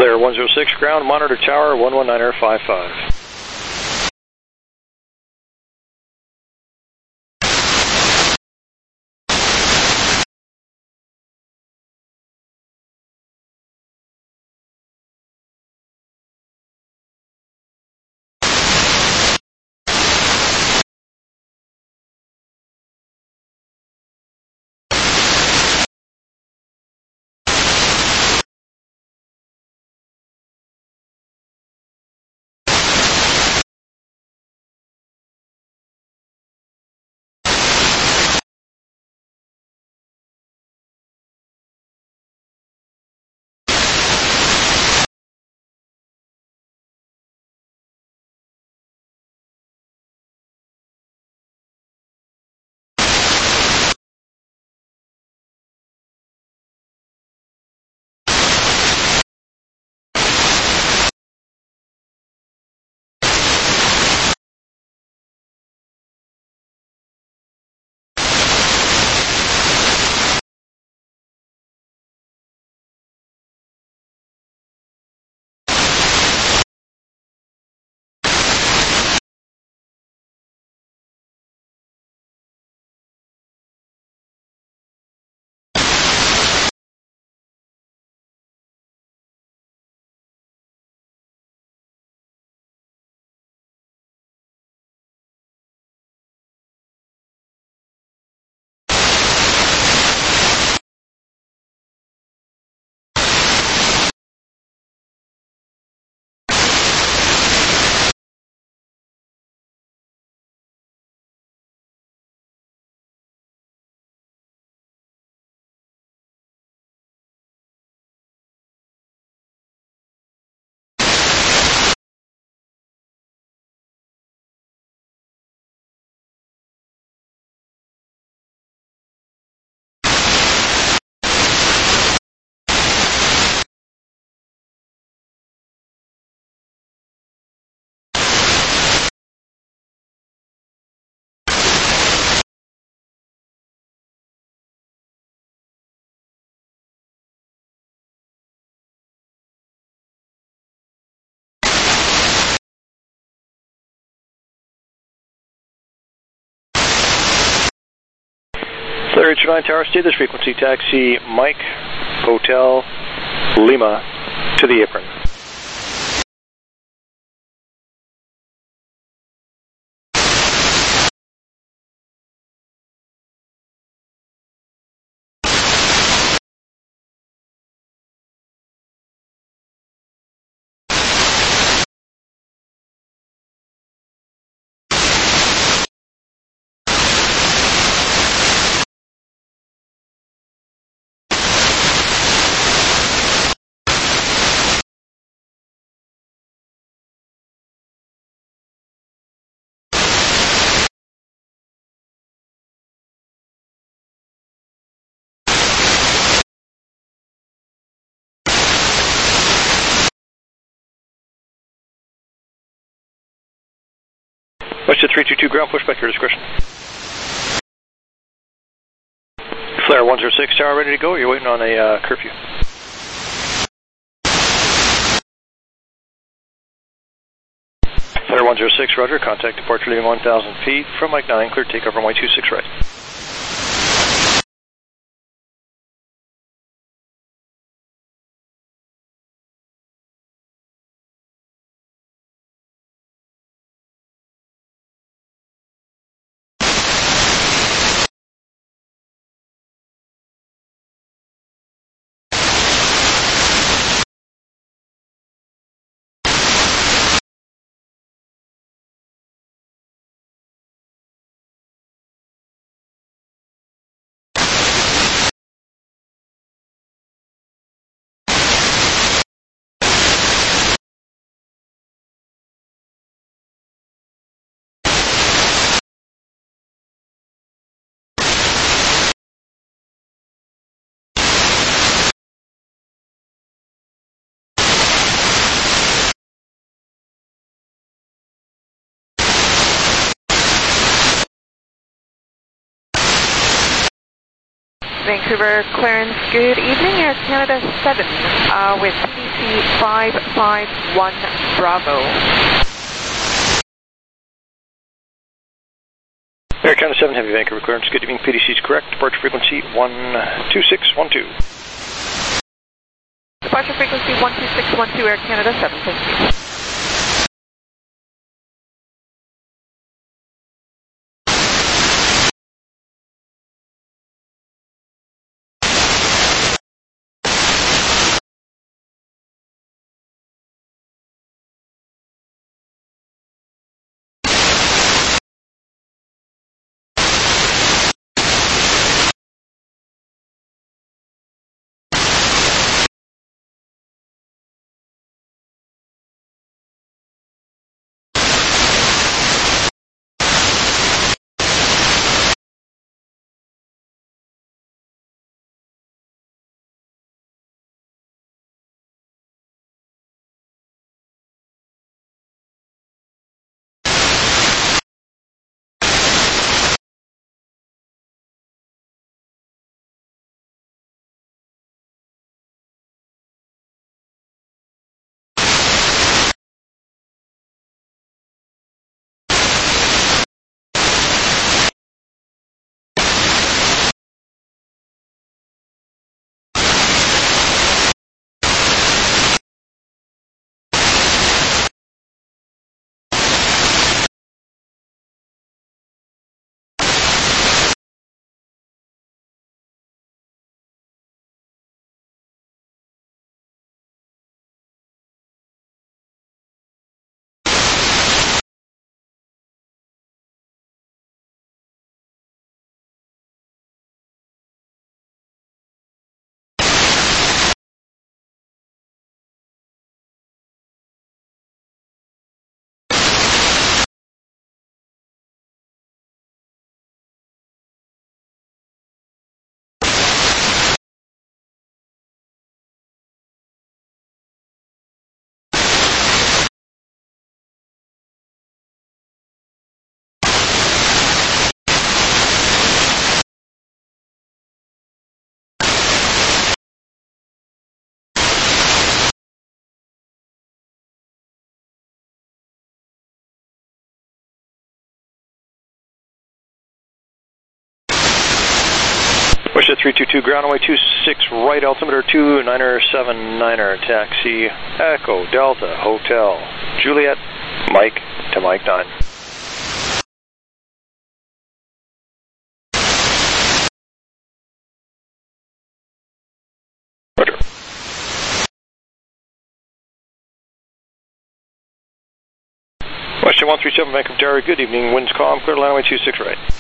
Flare 106, ground, monitor tower 119er55. Flare 829 tower, stay this frequency, taxi Mike Hotel Lima to the apron. Westjet 322 ground, push back your discretion. Flare 106 tower ready to go, you're waiting on a curfew. Flare 106, roger, contact departure leaving 1,000 feet from Mike 9, clear takeoff runway 26 right. Vancouver clearance, good evening, Air Canada 7 with PDC 551 Bravo. Air Canada 7 Heavy Vancouver clearance, good evening, PDC is correct, departure frequency 12612. Departure frequency 12612, Air Canada 7, thank you. Wish at 322, ground away 26 right, altimeter 2979er, taxi, Echo, Delta, Hotel, Juliet, Mike to Mike 9. Roger. Western 137, Vancouver Tower, good evening, winds calm, clear line away 26 right.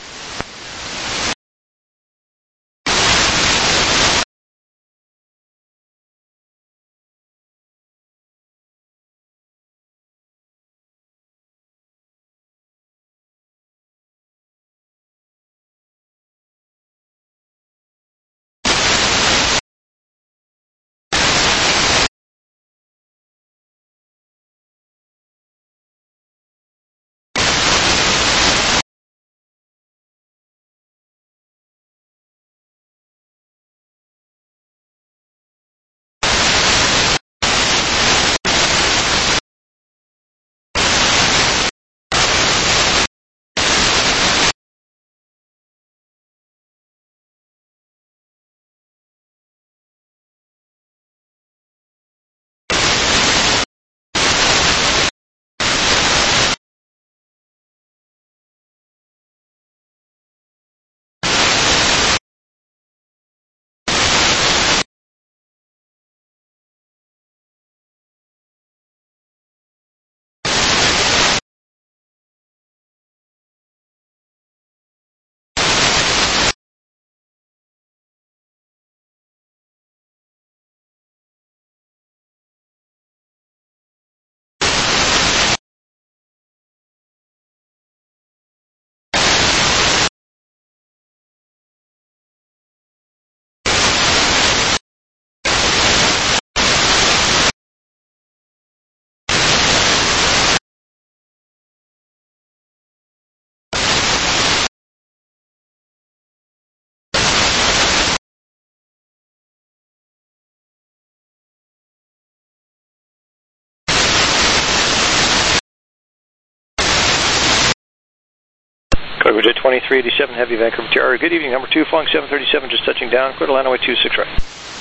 Jet 2387, Heavy Vancouver Tower. Good evening, number 2, flying 737, just touching down, clear to land away 26 right.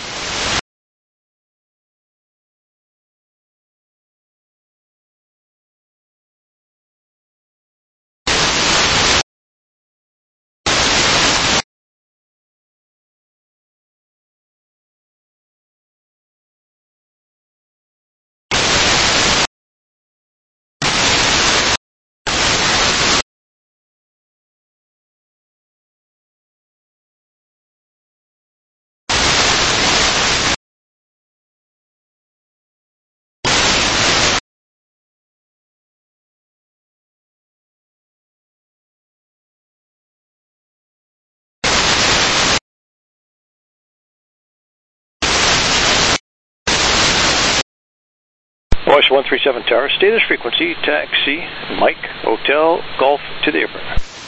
Voice 137 Tower, stay this frequency, taxi, Mike, Hotel, Golf to the apron.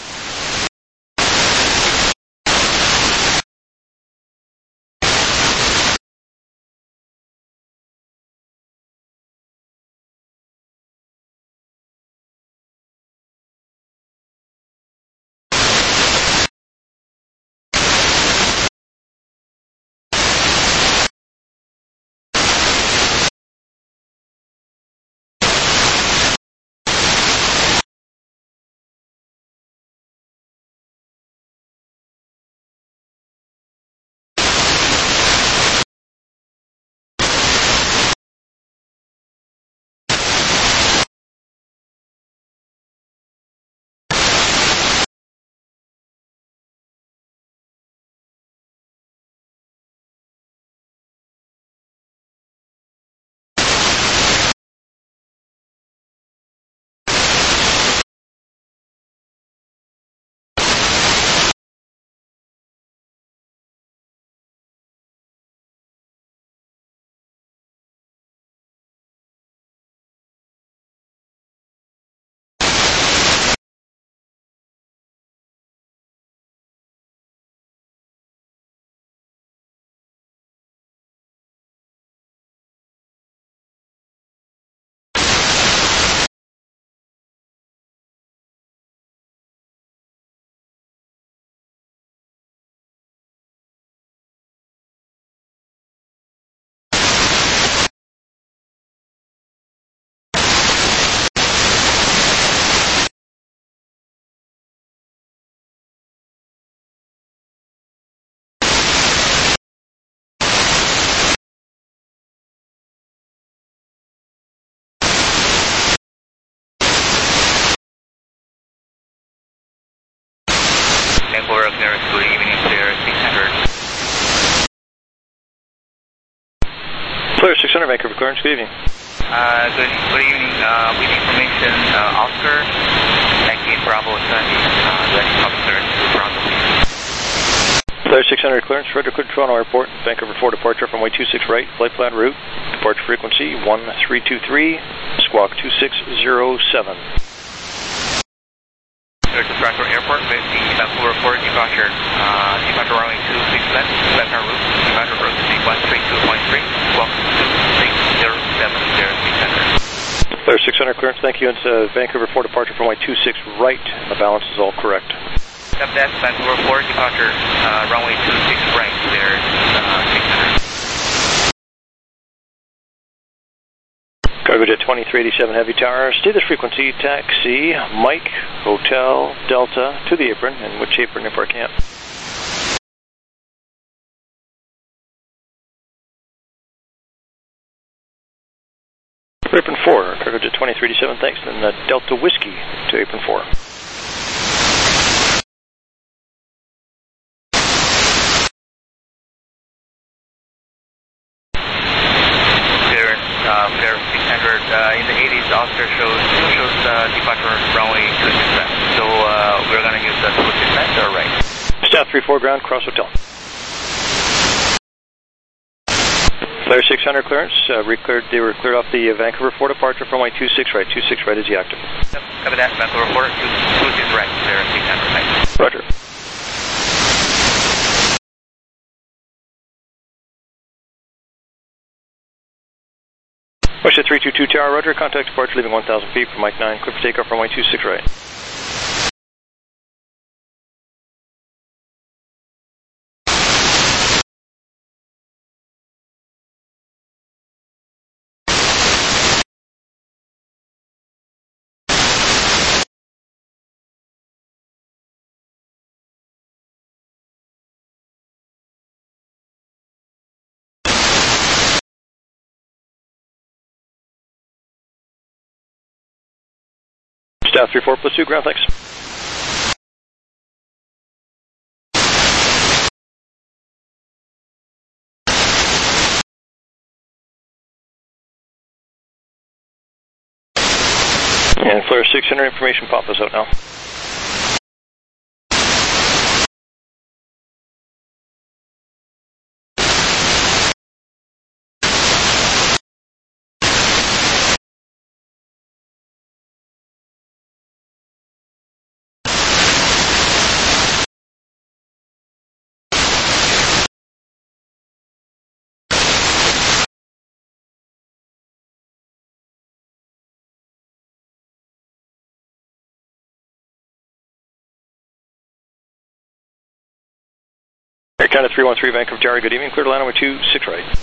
Vancouver, good evening, clear 600. Clear 600, Vancouver clearance, good evening. Good evening, with information, Oscar, 19 Bravo 20, direct public clearance to Toronto. Clear 600 clearance, Roger, clear Toronto Airport, Vancouver 4 departure from way 26 right, flight plan route, departure frequency 1323, squawk 2607. Clear to Toronto Airport, with the Vancouver 4 departure, departure runway 26 left, left hand route, departure frequency 132.3, squawk 2607, Clear 600 clearance, thank you. It's Vancouver 4 departure from way 26 right, the balance is all correct. Step that, Vancouver 4 departure, runway 26 right, clear 600. Cargo Jet 2387 Heavy Tower, stay this frequency, taxi, Mike, Hotel, Delta, to the apron, and which apron if I can't. Apron 4, Cargo Jet 2387, thanks, then Delta Whiskey to apron 4. Clear 600, in the 80s, Oscar shows departure runway 26 left. So we're going to use the 26 left or right? Staff 34 ground, cross hotel. Clear 600 clearance, they were cleared off the Vancouver 4 departure from way 26 right. 26 right is the active. Yep, copy that, Vancouver 4, 26 right, clear 600 right. Roger. Russia 322 Tower, Roger, contact departure leaving 1,000 feet from Mike 9, clear for takeoff runway 26 right. Staff 34+2, ground, thanks. And Flare 600 information, pop us out now. Air Canada 313 Vancouver Jerry, good evening, clear to land over 26 right.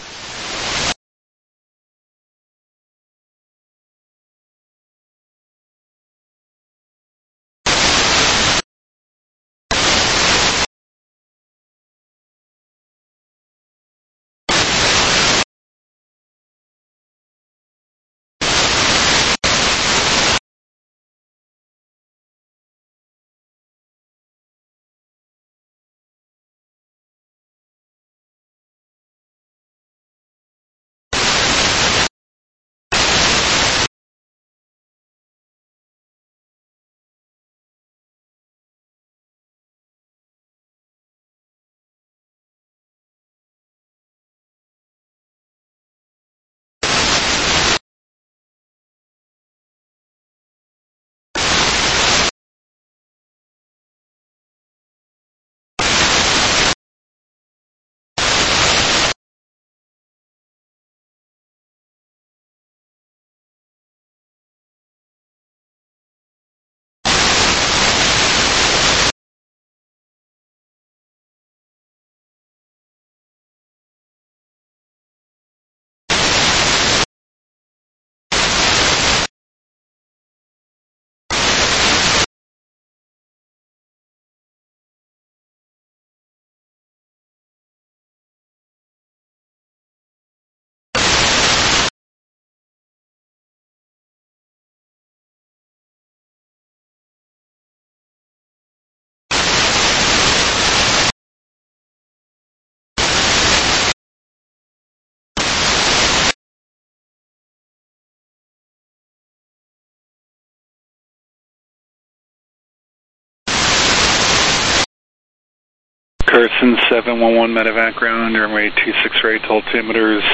Carson 711 medevac ground, runway 26 right, altimeters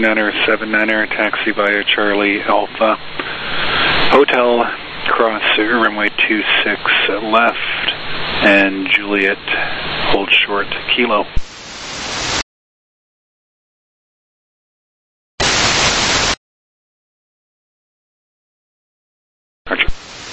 2979er, taxi via Charlie Alpha. Hotel, cross runway 26 left, and Juliet, hold short, Kilo. Roger.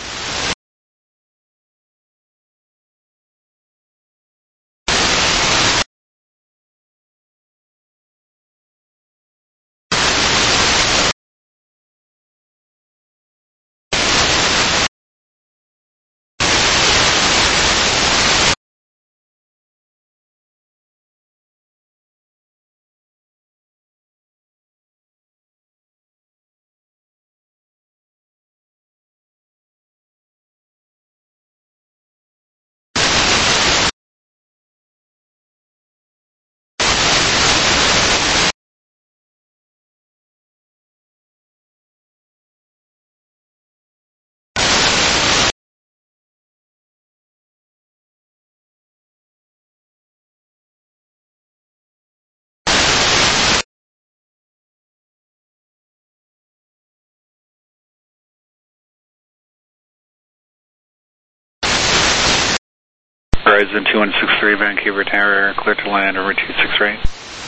Horizon 2163 Vancouver Tower, clear to land over 26 right.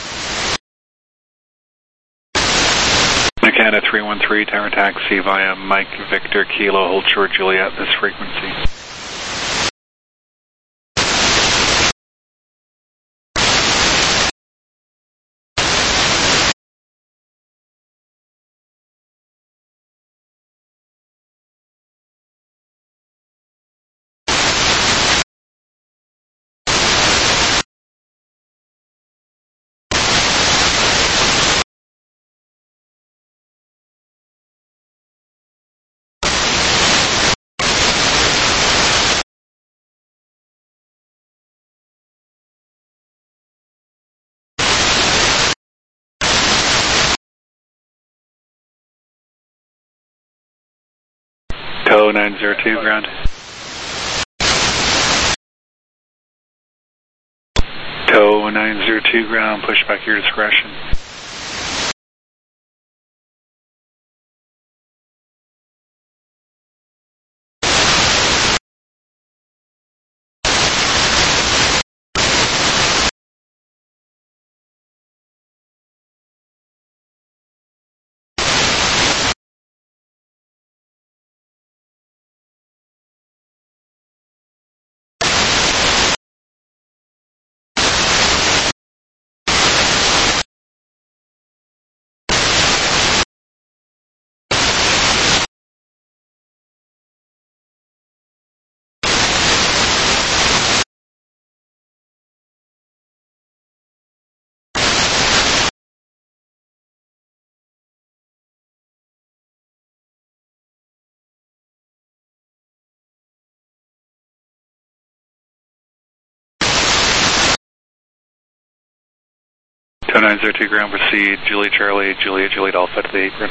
Canada 313 Tower taxi via Mike Victor Kilo, hold short Juliet, this frequency. TOW 902 ground. TOW 902 ground, push back your discretion. TOW 902 ground, proceed, Julie Charlie, Juliet, Juliet Alpha to the apron.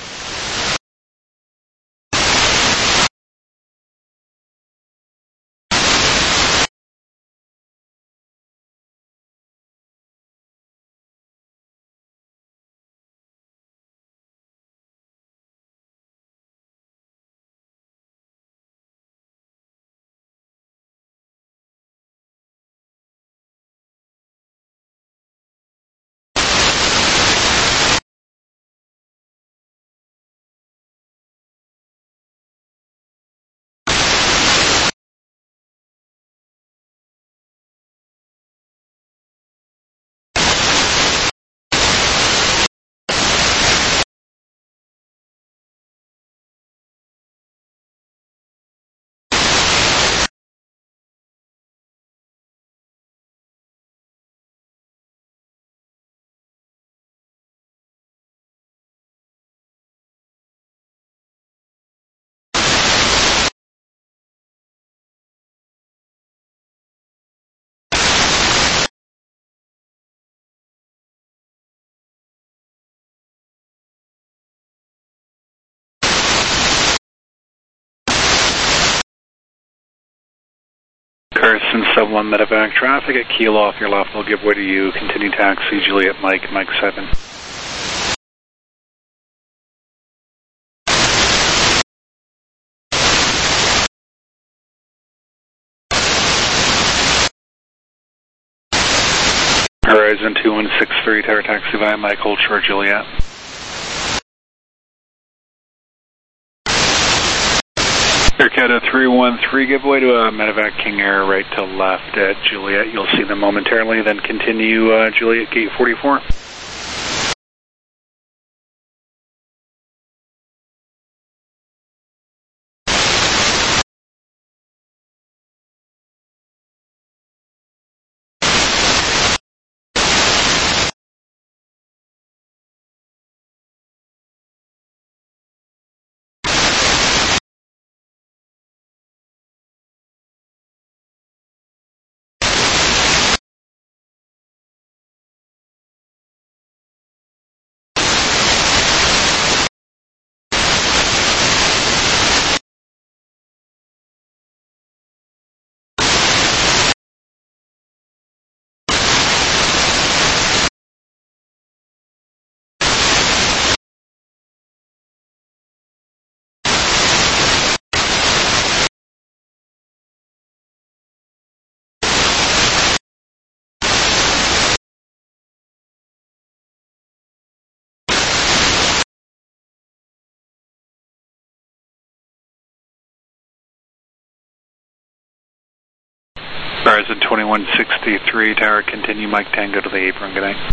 Carson, sub 1 medevac traffic at Kilo off your left will give way to you. Continue taxi, Juliet Mike, Mike 7. Horizon 2163, tower taxi via Mike, hold short Juliet. Aircata 313, give way to a medevac King Air right to left at Juliet. You'll see them momentarily, then continue Juliet gate 44. Horizon 2163, tower continue Mike Tango to the apron, good night.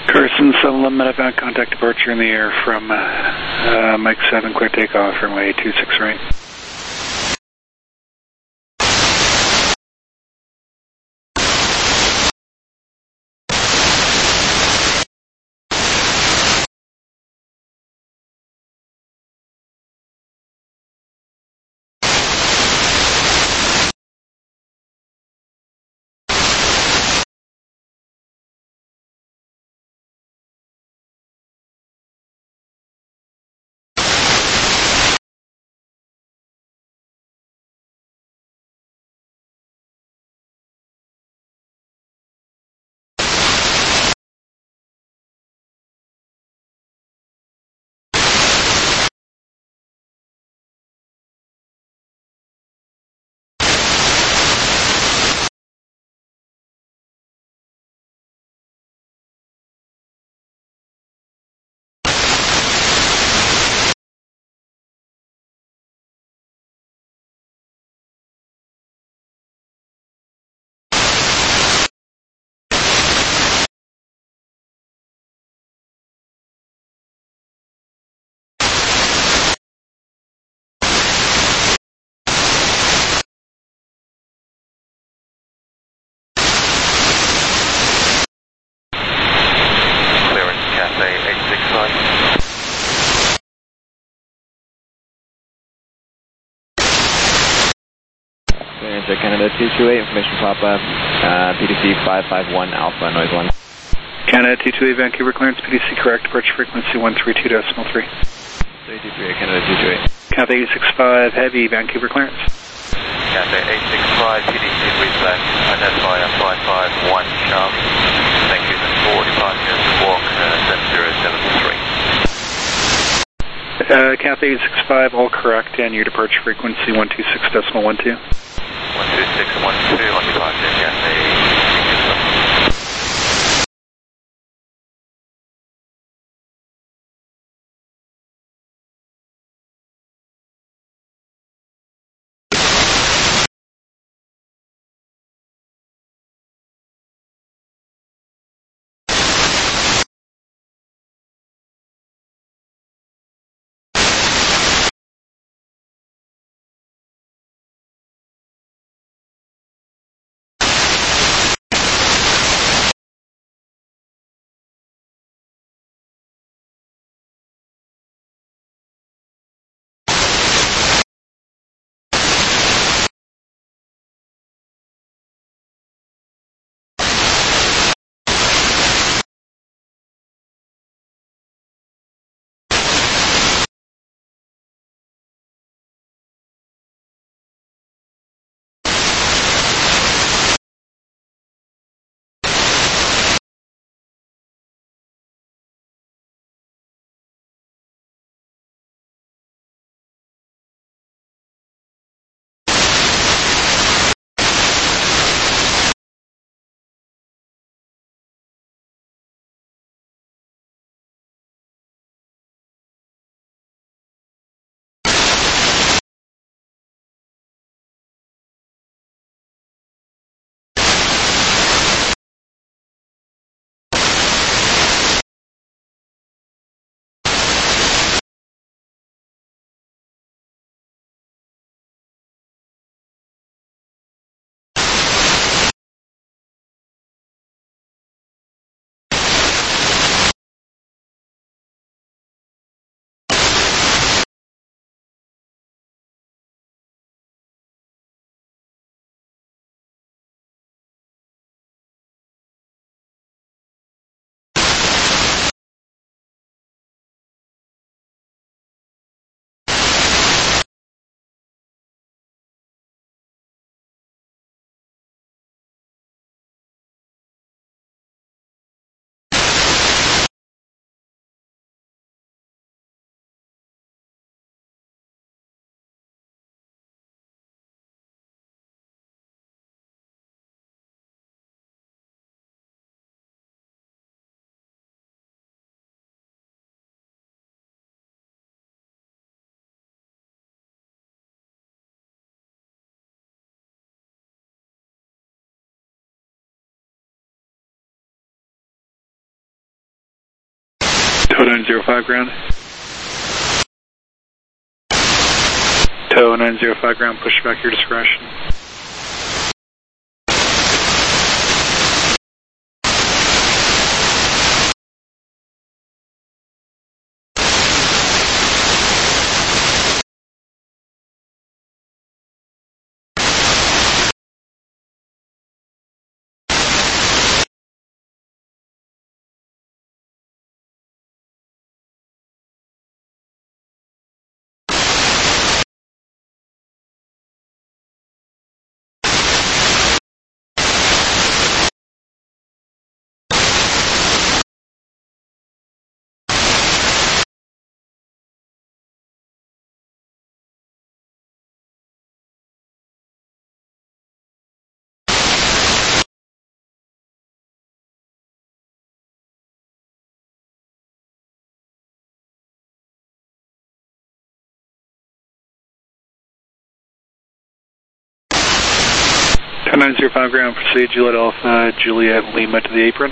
Carson 711 medevac, contact departure in the air from Mike 7, quick takeoff, runway 26 right. Canada 228, information Papa, PDC 551 Alpha, noise 1. Canada 228, Vancouver clearance, PDC correct, departure frequency 132.3. 323, Canada 228. Cathay 865, heavy, Vancouver clearance. Cathay 865, PDC reflex, identify 551 sharp. Thank you, for departure, walk 7073. Cathay 865, all correct, and your departure frequency 126.12. 126.12 on departure, Cathay. 905 ground. Tow 905 ground, push back your discretion. Tow 905 ground, proceed Juliet Alpha, Juliet Lima to the apron.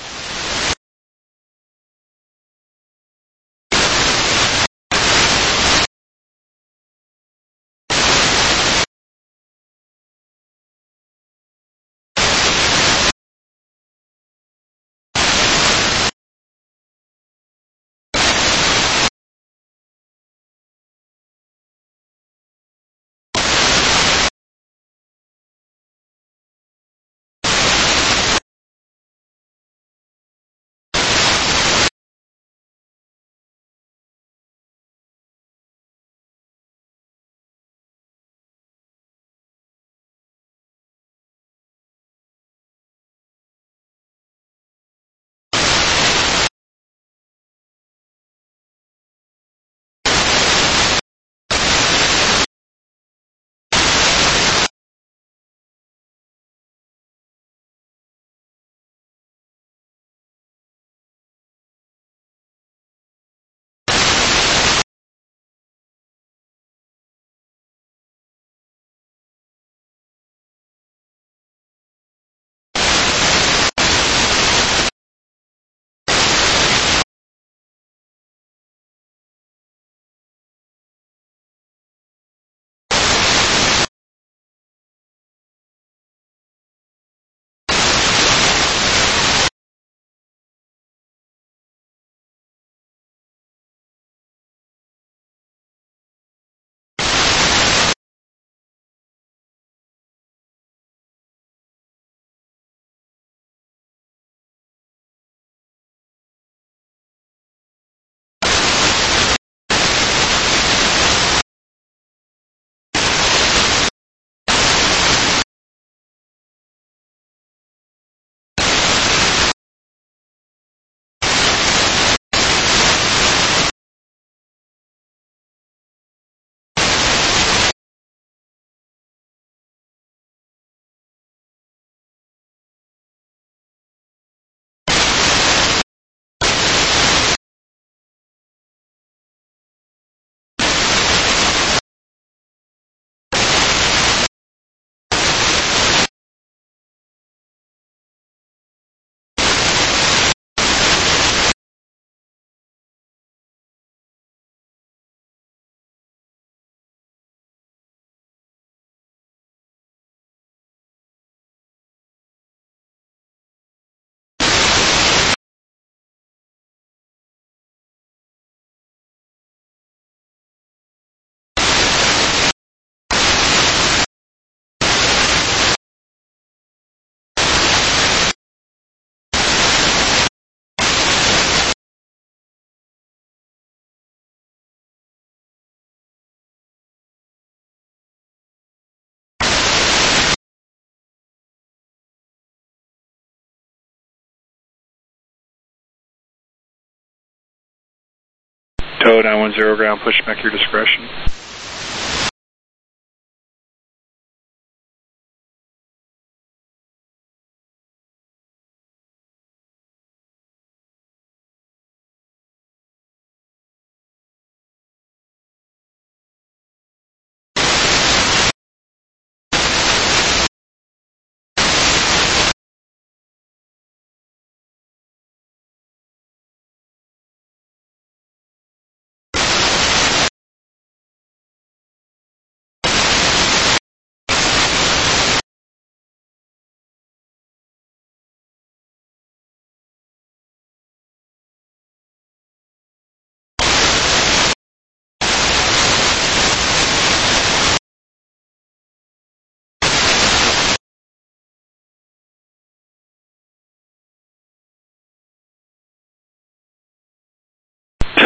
Tow 910 ground, push back your discretion.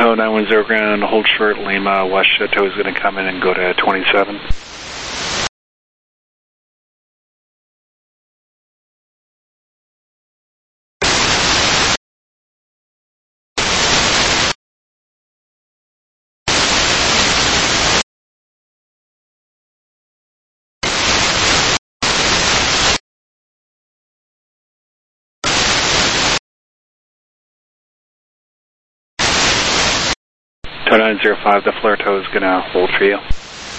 Tow 910 ground, hold short, Lima, West Chateau is going to come in and go to 27. Tow 905, the flare tow is going to hold for you.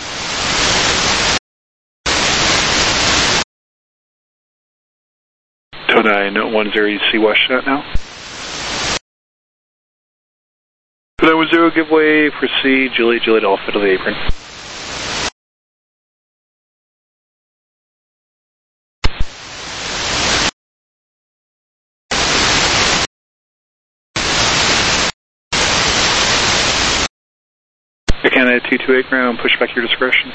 Tow 910, you see West Shot now? Tow 910, give way, proceed, Juliet Alpha to the apron. Canada 228 ground, push back your discretion.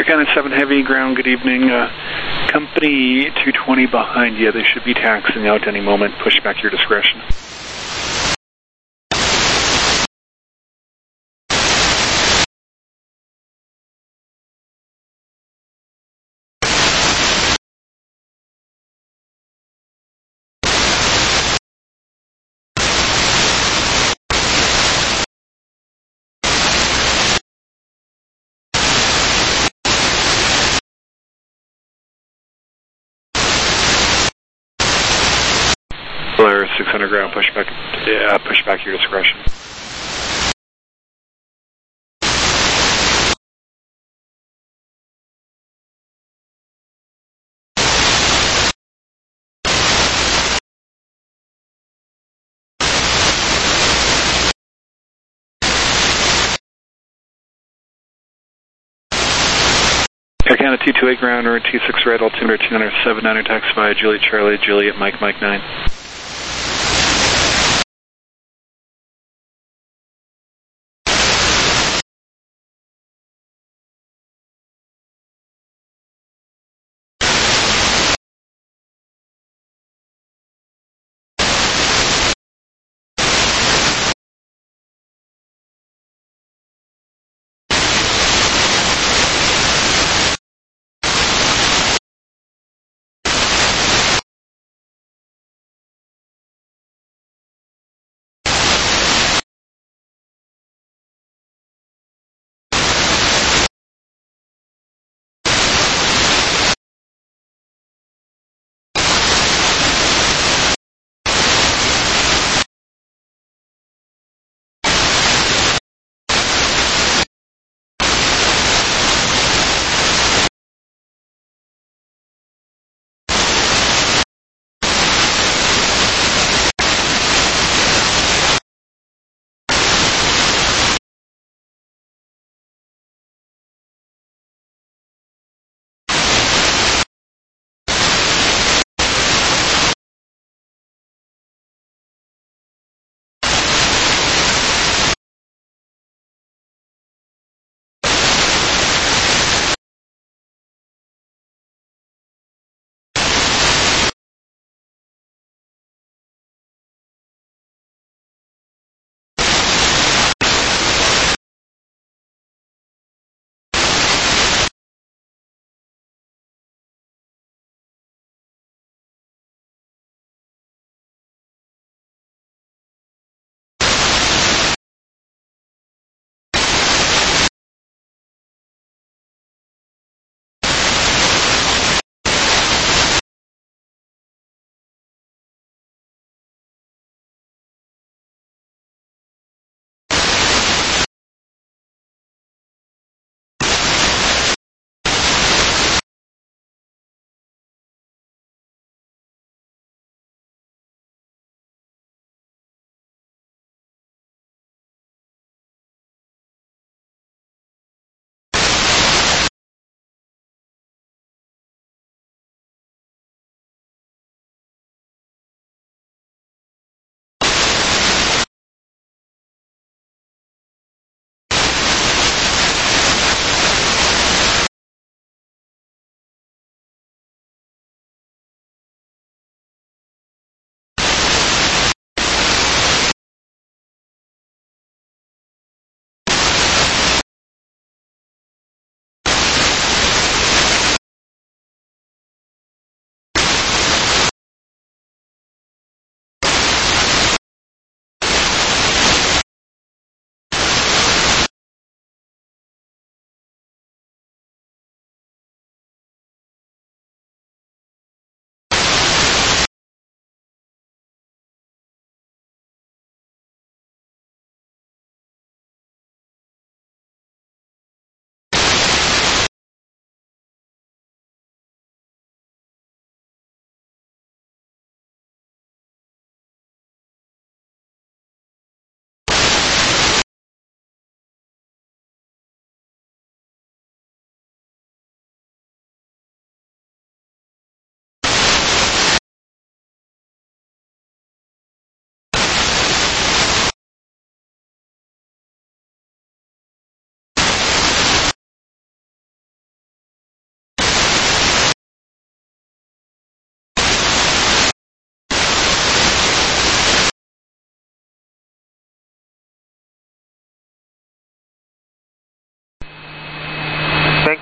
Air Canada 7 Heavy, ground, good evening. Company 220 behind you. They should be taxiing out any moment. Push back your discretion. Blair 600 ground, push back your discretion. Air Canada 228 ground, or 26 red, altimeter 279er, taxi by Juliet Charlie, Juliet Mike 9.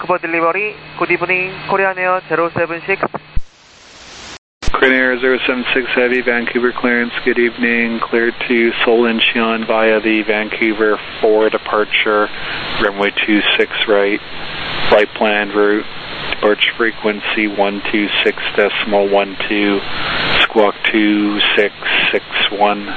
Vancouver delivery. Good evening, Korean Air 076. Korean Air 076 Heavy, Vancouver clearance, good evening. Cleared to Seoul Incheon via the Vancouver 4 departure, runway 26 right, flight planned route, departure frequency 126.12, squawk 2661.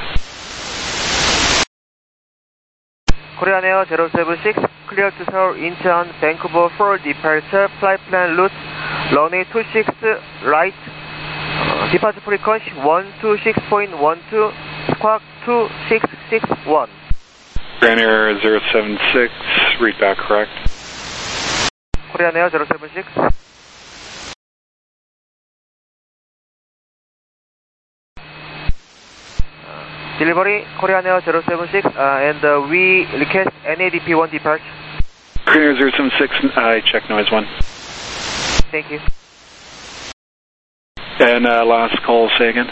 Korean Air 076, clear to Seoul Incheon, Vancouver 4 departure, flight plan route, runway 26 right, departure frequency 126.12, squawk 2661. Korean Air 076, read back correct. Korean Air 076. Delivery, Korean Air 076, and we request NADP1 departure. Korean Air 076, I check noise 1. Thank you. And last call, say again.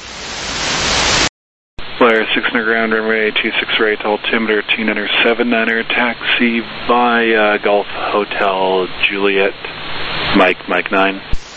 Flyer 600 ground, runway 26 right, altimeter 2979er, taxi via Gulf Hotel Juliet, Mike 9.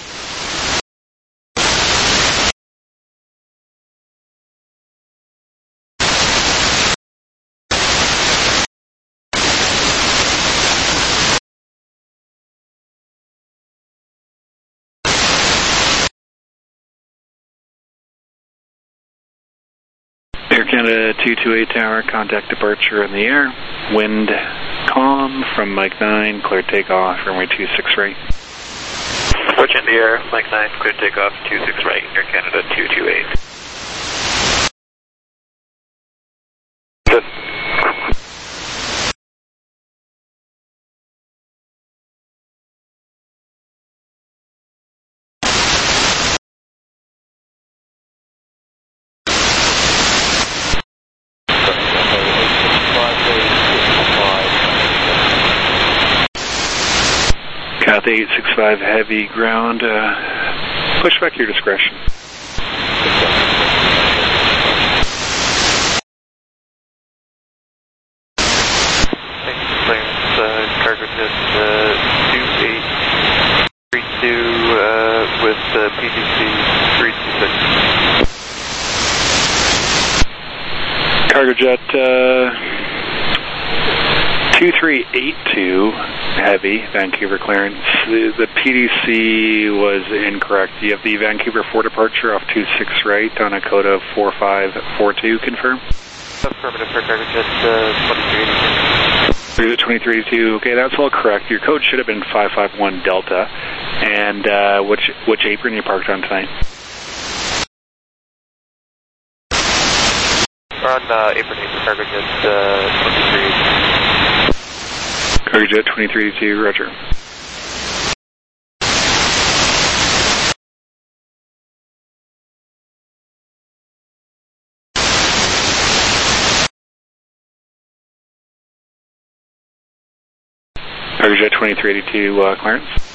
Air Canada 228 Tower, contact departure in the air. Wind calm from Mike 9, clear takeoff, runway 26 right. Approach in the air, Mike 9, clear takeoff, 26 right, Air Canada 228. Good. Cathay 865 heavy ground, push back your discretion. Thanks for clearance, cargo jet 2832 with PTC 326. Cargo jet 2382 heavy, Vancouver clearance. The PDC was incorrect. You have the Vancouver 4 departure off 26 right on a code of 4542, confirm? Affirmative for cargo jet 2382. 2382, okay, that's all correct. Your code should have been 551 Delta. And which apron you parked on tonight? We're on apron 8 for cargo jet 2382. Cargo jet 2382, roger. Cargo jet 2382, clearance.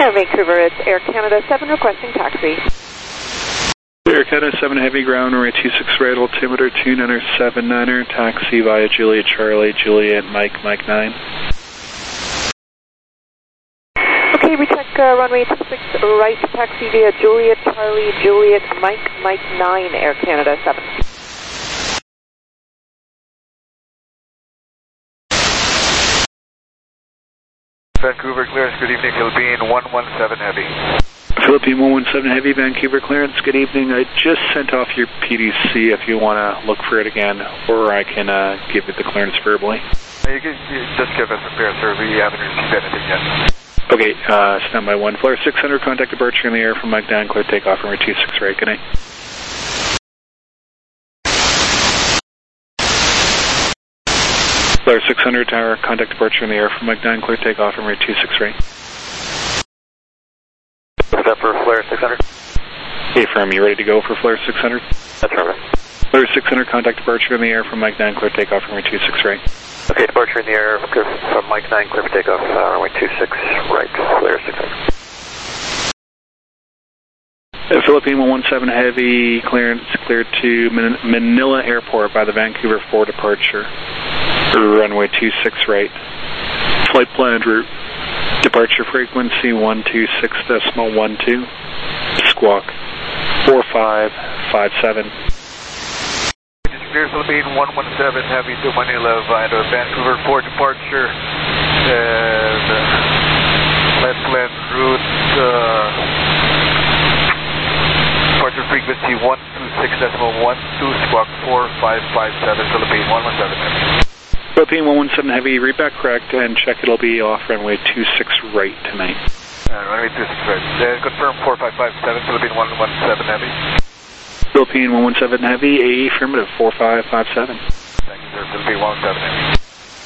Vancouver, it's Air Canada 7 requesting taxi. Air Canada 7 Heavy, ground runway 26 right, altimeter 2979er, taxi via Juliet Charlie, Juliet Mike, Mike 9. Okay, we check runway 26 right, taxi via Juliet Charlie, Juliet Mike, Mike 9, Air Canada 7. Vancouver clearance, good evening, Philippine 117 Heavy. Philippine 117 Heavy, Vancouver clearance, good evening. I just sent off your PDC if you want to look for it again, or I can give it the clearance verbally. You can just give us a clearance, sir. We haven't received anything yet. Okay, standby 1, Flare 600, contact departure in the air from Mike 9, clear takeoff, runway 26 right, good night. Flare 600, tower, contact departure in the air from Mike 9, clear takeoff, runway 26 right. What's that for Flare 600? Hey, firm, you ready to go for Flare 600? That's right. Flare 600, contact departure in the air from Mike 9, clear takeoff, runway 26 right. Okay, departure in the air from Mike 9, clear for takeoff, runway 26 right, Flare 600. Philippine 117 Heavy, clearance cleared to Manila Airport by the Vancouver 4 departure. Runway 26 right. Flight planned route. Departure frequency 126.12. Squawk 4557. Clear Philippine 117 Heavy to Manila via the Vancouver 4 departure. Flight planned route. Departure frequency 126.12. Squawk 4557. Philippine 117 Heavy. Philippine 117 Heavy, read back correct and check it'll be off runway 26 right tonight. Runway 26 right. Confirm 4557, Philippine 117 Heavy. Philippine 117 Heavy, affirmative 4557. Thank you, sir. Philippine 117 Heavy.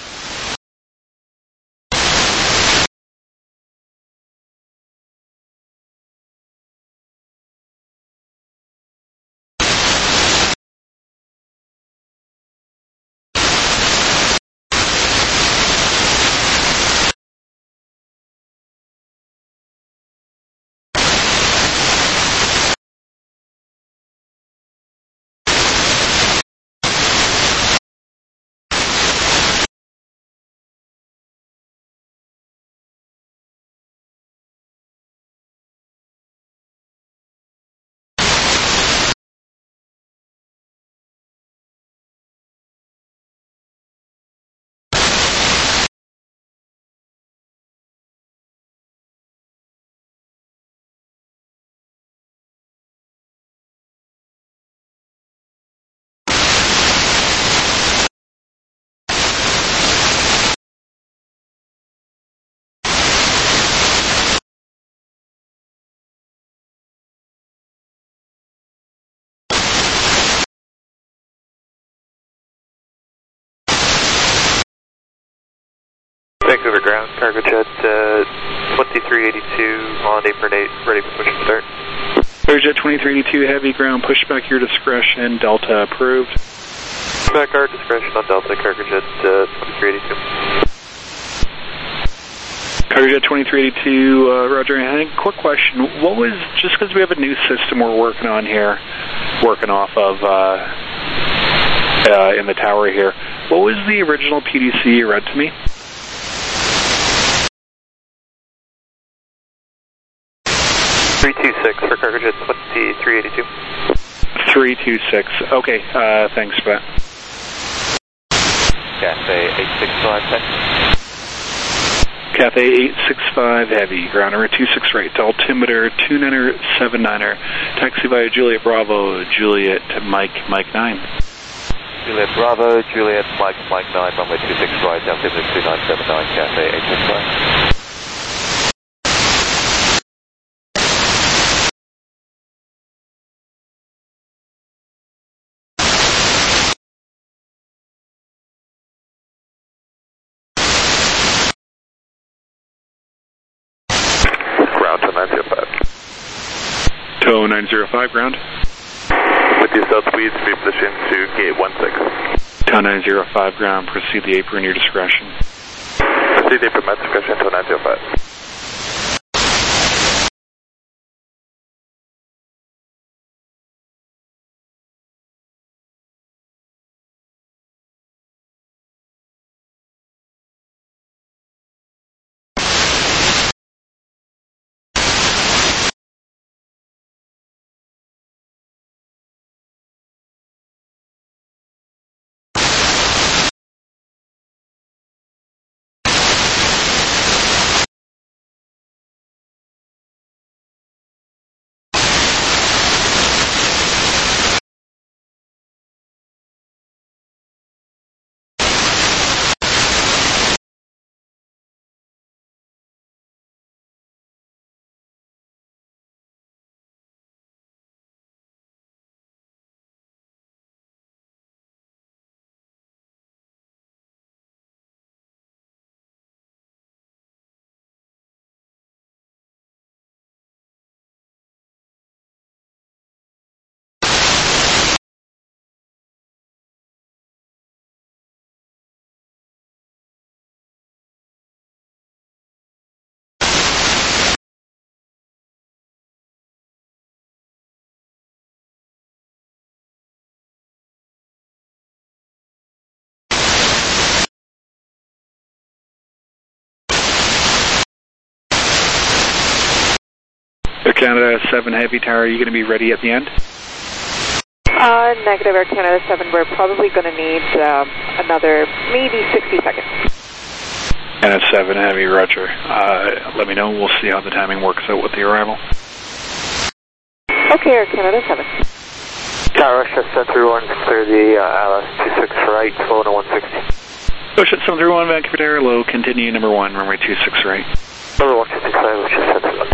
Vancouver ground, cargo jet 2382, on apron 8, ready for push and start. Cargo jet 2382 Heavy, ground, push back your discretion, Delta approved. Back our discretion on Delta, cargo jet 2382. Cargo jet 2382, Roger. Hank, quick question. What was, just because we have a new system we're working on here, working off of in the tower here, what was the original PDC you read to me? 326 for cargo jet 2382. 326. Okay, thanks for that. Cathay 865 Heavy. Cathay 865 Heavy, ground number 26 right, altimeter 2979er, taxi via Juliet Bravo, Juliet Mike, Mike 9. Juliet Bravo, Juliet Mike, Mike 9, runway 26 right, altimeter 2979, Cathay 865. TOW 905, ground. With your south speeds, be positioned to gate 16. TOW 905, ground, proceed the apron your discretion. Proceed the apron, my discretion, TOW 905. Canada 7 Heavy Tower, are you going to be ready at the end? Negative, Air Canada 7. We're probably going to need another maybe 60 seconds. Canada 7 Heavy, roger. Let me know. We'll see how the timing works out with the arrival. Okay, Air Canada 7. Tower, Russia 731, clear the ILS 26 right, flow to 160. Russia 731, Vancouver Tower, low, continue number 1, runway 26 right. Number 126 right, Russia 731.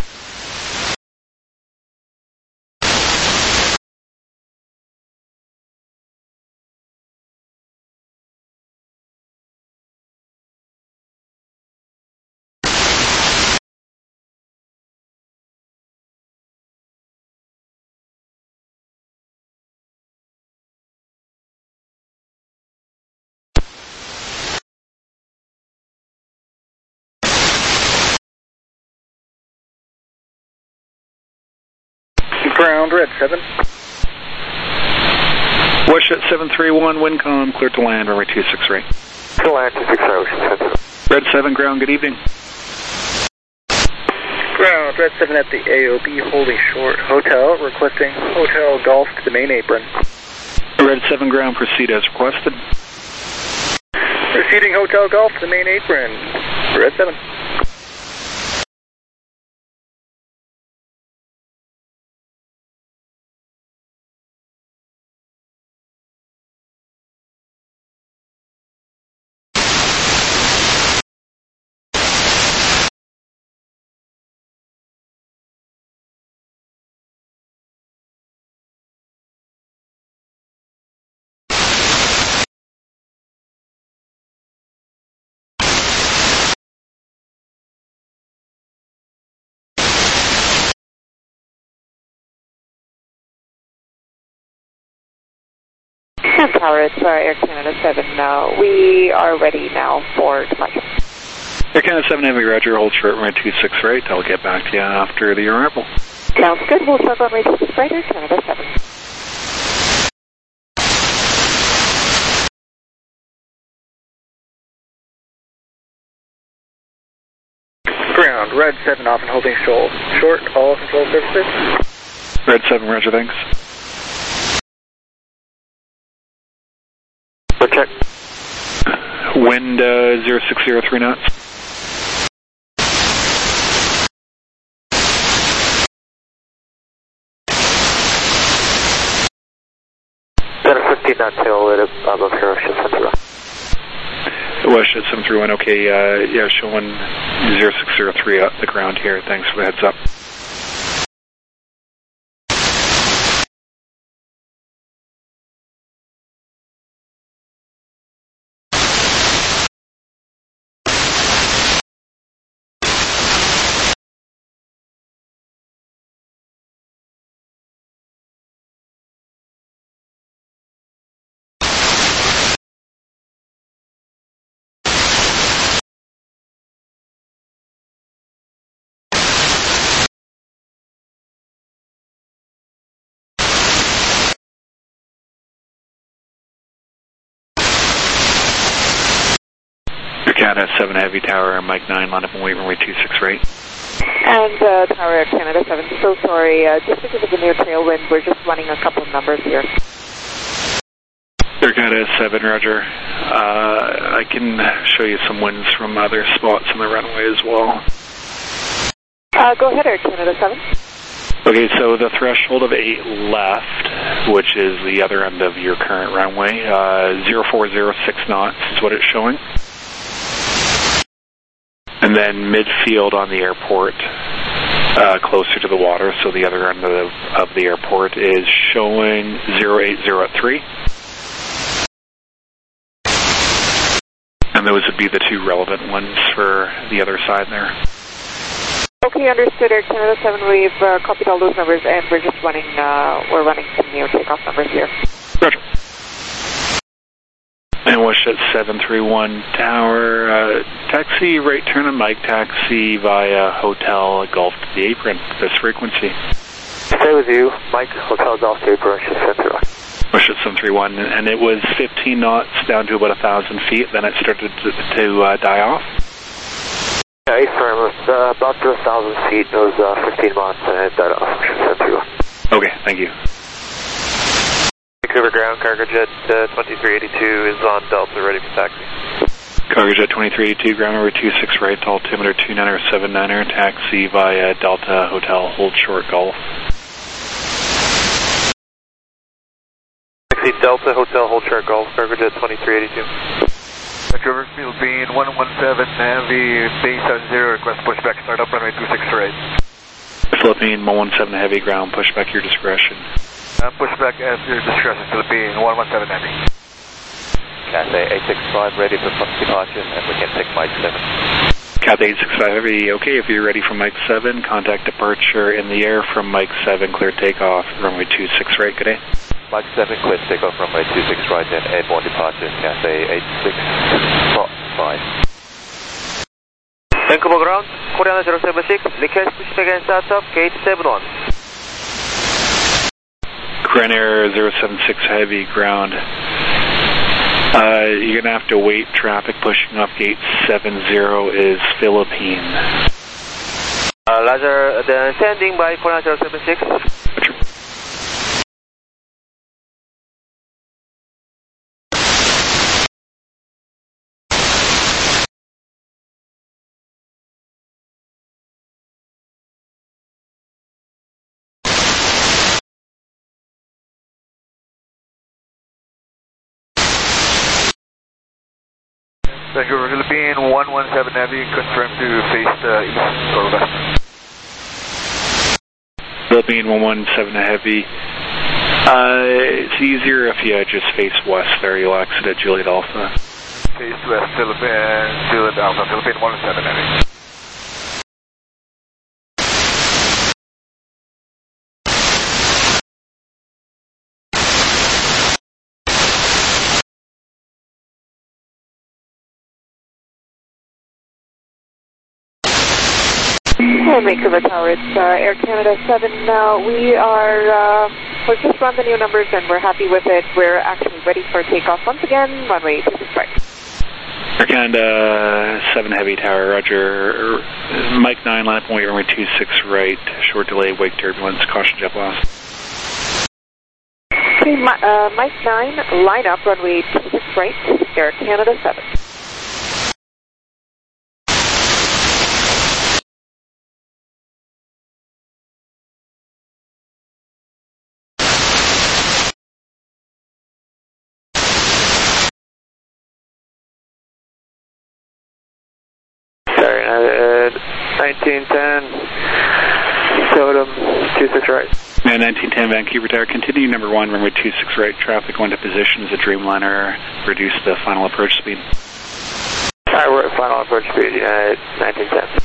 Ground, Red 7. Westjet 731, Windcom, clear to land, runway 26 right. To land 26 right, Russia 731. Red 7, ground, good evening. Ground, Red 7 at the AOB, holding short. Hotel, requesting Hotel Golf to the main apron. Red 7, ground, proceed as requested. Proceeding Hotel Golf to the main apron. Red 7. Tower, it's Air Canada 7. We are ready now for departure. Air Canada 7 Heavy, roger, hold short, runway 26 right. I'll get back to you after the arrival. Sounds good. We'll start runway 26 right, Air Canada 7. Ground, Red 7 off and holding shoal. Short, all control surfaces. Red 7, roger, thanks. Check. Wind 0603 knots. Got a 15 knot tail lit above here, Russia 731. Westjet 731, okay, yeah, showing 0603 at the ground here. Thanks for the heads up. Canada 7 Heavy Tower, Mike 9, line up and wait, runway 26 right. And Tower, Air Canada 7, so sorry, just because of the near tailwind, we're just running a couple of numbers here. Air Canada 7, roger. I can show you some winds from other spots on the runway as well. Go ahead, Air Canada 7. Okay, so the threshold of 8 left, which is the other end of your current runway, 0406 knots is what it's showing. And then midfield on the airport, closer to the water, so the other end of the airport is showing 080 And those would be the two relevant ones for the other side there. Okay, understood, Air Canada 7. We've copied all those numbers, and we're just running, we're running some new takeoff numbers here. Roger. And Westjet 731 Tower, taxi, right turn on Mike, taxi via Hotel Golf to the apron, this frequency. Stay with you, Mike, Hotel Golf to the apron, Westjet 731. Westjet 731, and it was 15 knots down to about 1,000 feet, then it started to die off. Yeah, affirm. About to 1,000 feet, those 15 knots, and hit that off. Set 31. Okay, thank you. Vancouver ground, cargo jet 2382 is on Delta, ready for taxi. Cargo jet 2382, ground number 26 right, altimeter 2979er, taxi via Delta Hotel, hold short Golf. Taxi Delta Hotel, hold short Golf, cargo jet 2382. Vancouver, Philippine 117 Heavy, base 70, request pushback, start up runway 26 right. Philippine 117 Heavy, ground, pushback your discretion. Pushback at your discretion, Philippine 117 Heavy. Cathay 865 ready for departure, and we can take Mike 7. Cathay 865 Heavy, okay, if you're ready for Mike 7, contact departure in the air from Mike 7, clear takeoff, runway 26 right, good day. Mike 7, clear takeoff, runway 26 right, and airborne departure, Cathay 865. Vancouver ground, Korean 076, request pushback and start up, gate 71. Korean Air 076 Heavy, ground. You're going to have to wait. Traffic pushing off gate 70 is Philippine. Roger, then standing by Korean 076. Vancouver, Philippine 117 Heavy, confirm to face east or west. Philippine 117 Heavy. It's easier if you just face west there. You'll exit at Juliet Alpha. Face west, Juliet Alpha, Philippine 117 Heavy. Hey, Vancouver Tower, it's Air Canada 7. We've just run the new numbers and we're happy with it. We're actually ready for takeoff once again, runway 26 right. Air Canada 7 Heavy Tower, roger. Mike 9, line up and wait, runway 26 right, short delay, wake turbulence, caution jet blast. Okay, Mike 9, line up, runway 26 right, Air Canada 7. Sorry, 1910, Totem, 26 right. And 1910 Vancouver Tower, continue number 1, runway 26 right, traffic went to position as a Dreamliner, reduce the final approach speed. Alright, we're at final approach speed, 1910.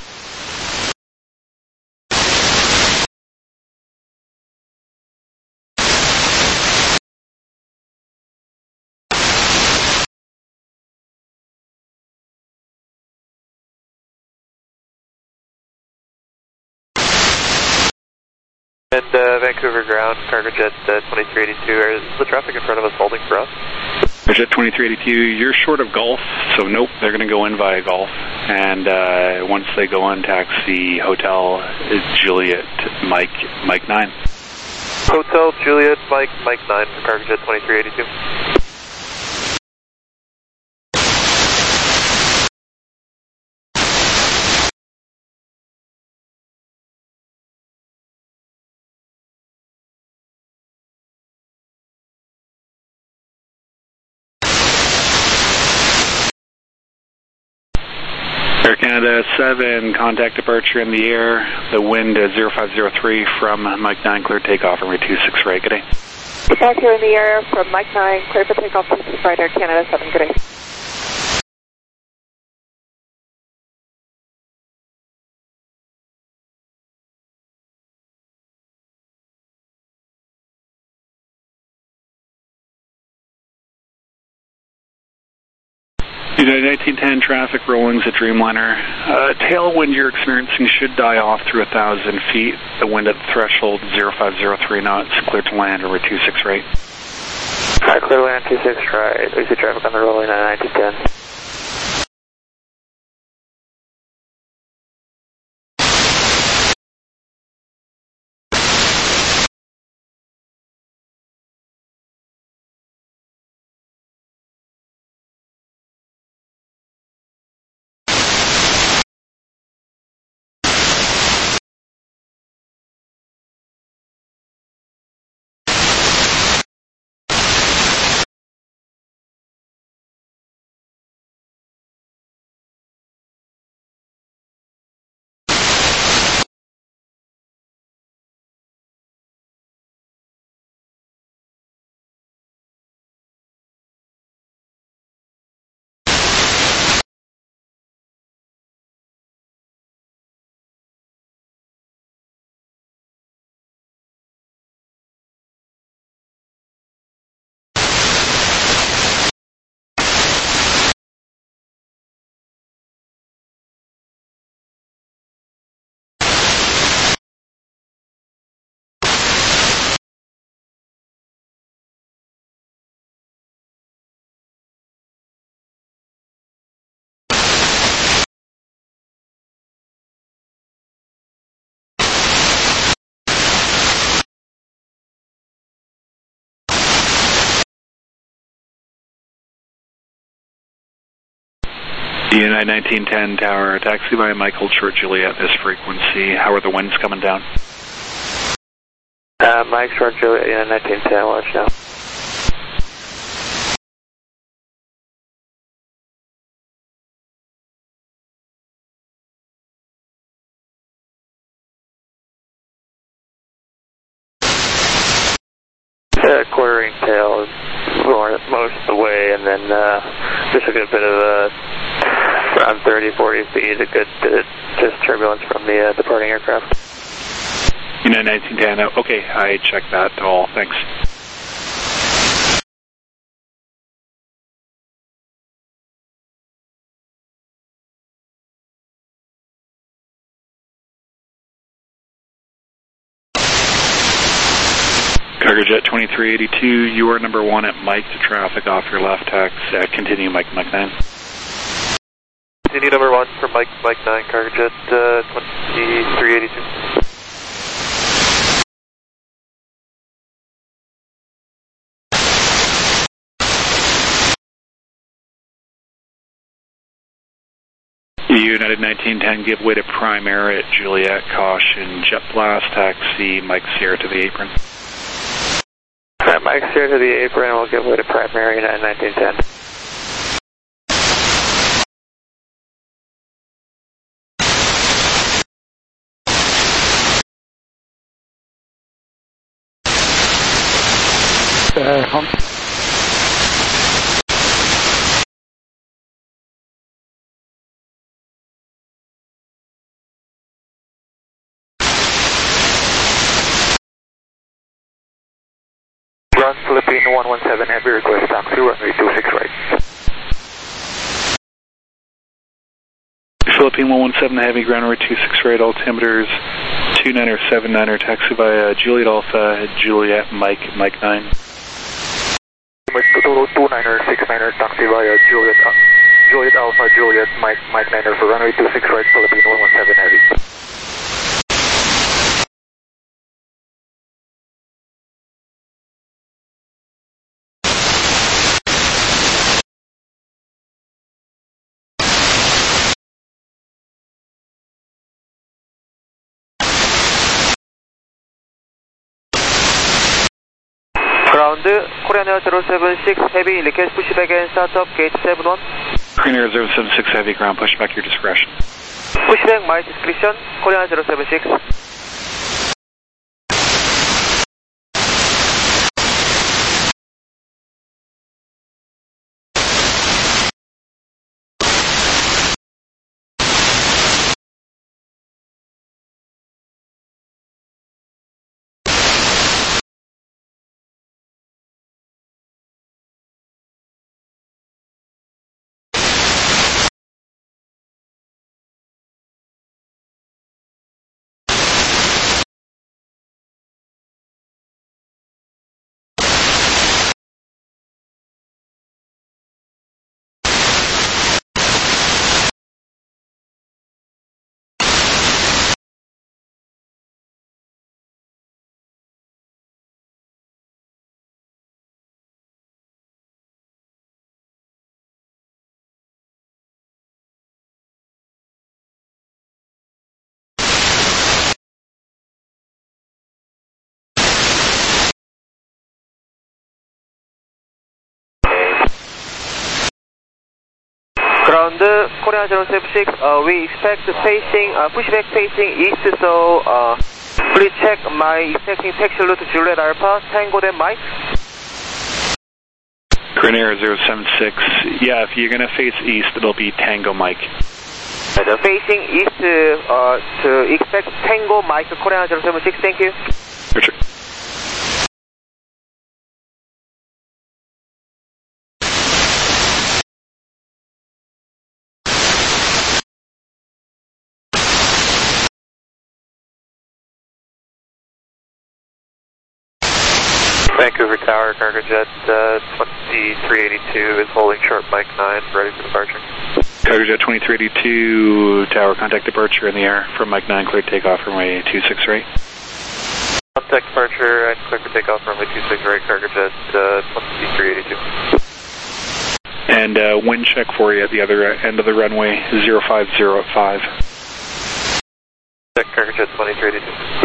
And Vancouver ground, cargo jet 2382, is the traffic in front of us holding for us? Jet 2382, you're short of Golf, so nope, they're going to go in via Golf. And once they go in, taxi Hotel is Juliet, Mike 9. Hotel Juliet, Mike 9 for cargo jet 2382. Air Canada 7, contact departure in the air. The wind is 0503 from Mike 9, clear takeoff, runway 26 right, good day. Departure in the air from Mike 9, clear for takeoff, 26 right, Air Canada 7, good day. United 1910 traffic rollings at Dreamliner. Tailwind you're experiencing should die off through 1,000 feet. The wind at the threshold 0503 knots. Clear to land over 26 right. Alright, clear to land 26 right. We see traffic on the rolling at 1910. United 1910 Tower, taxi by Mike, hold short Juliet, this frequency. How are the winds coming down? Mike, short Juliet, United 1910, watch now. Quartering tail is most of the way, and then just a good bit of around 30, 40 feet, a good bit of just turbulence from the departing aircraft. United 1910, okay, I checked that all, thanks. Cargojet 2382, you are number 1 at Mike to traffic off your left tax. Continue Mike 9. Continue number 1 for Mike 9, Cargojet 2382. United 1910, give way to prime air at Juliet, caution, jet blast, taxi, Mike Sierra to the apron. Mike Sierra to the apron, we'll give way to primary United 1910. Ground Philippine 117 Heavy, request taxi, runway 26 right. Philippine 117 Heavy, ground runway 26 right, altimeters 29er, 79er, taxi by Juliet Alpha, Juliet, Mike 9. 29er, 69er, taxi via Juliet Alpha, Juliet, Mike 9er for runway 26 right, Philippine 117 Heavy. Ground, Korean Air 076 Heavy, request pushback and start up, gate 71. Korean Air 076 Heavy, ground pushback, your discretion. Pushback, my discretion, Korean Air 076. Ground, Korean 076, we expect pushback facing east, so please check my expecting taxi route to Juliet Alpha, Tango then Mike. Korean Air 076, yeah, if you're going to face east, it'll be Tango Mike. Facing east to expect Tango Mike, Korean 076, thank you. Richard. Vancouver Tower, Cargojet 2382 is holding short Mike 9, ready for departure. Cargojet 2382, Tower, contact departure in the air from Mike 9, clear takeoff runway 26 right. Contact departure and clear for takeoff runway 26 right, Cargojet 2382. And wind check for you at the other end of the runway, 050 at 5. Check Jet 2382.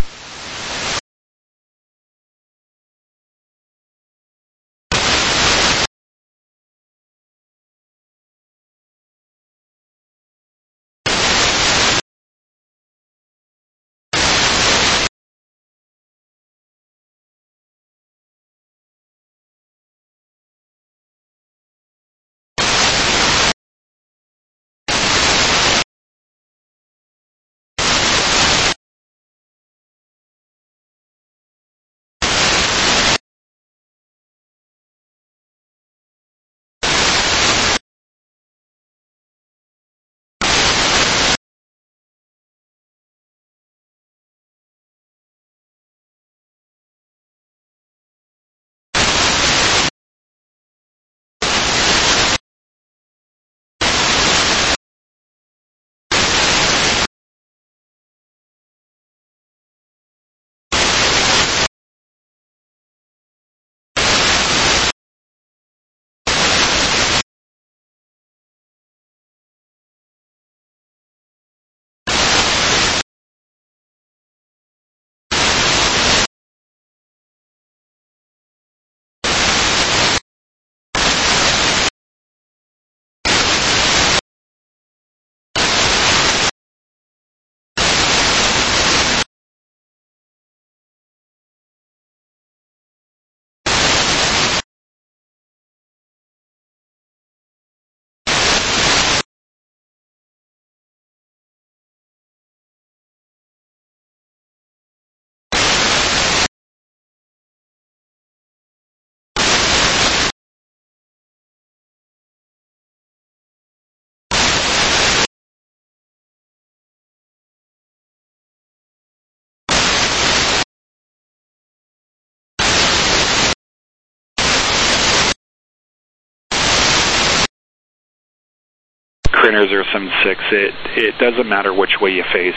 Crane 076, it doesn't matter which way you face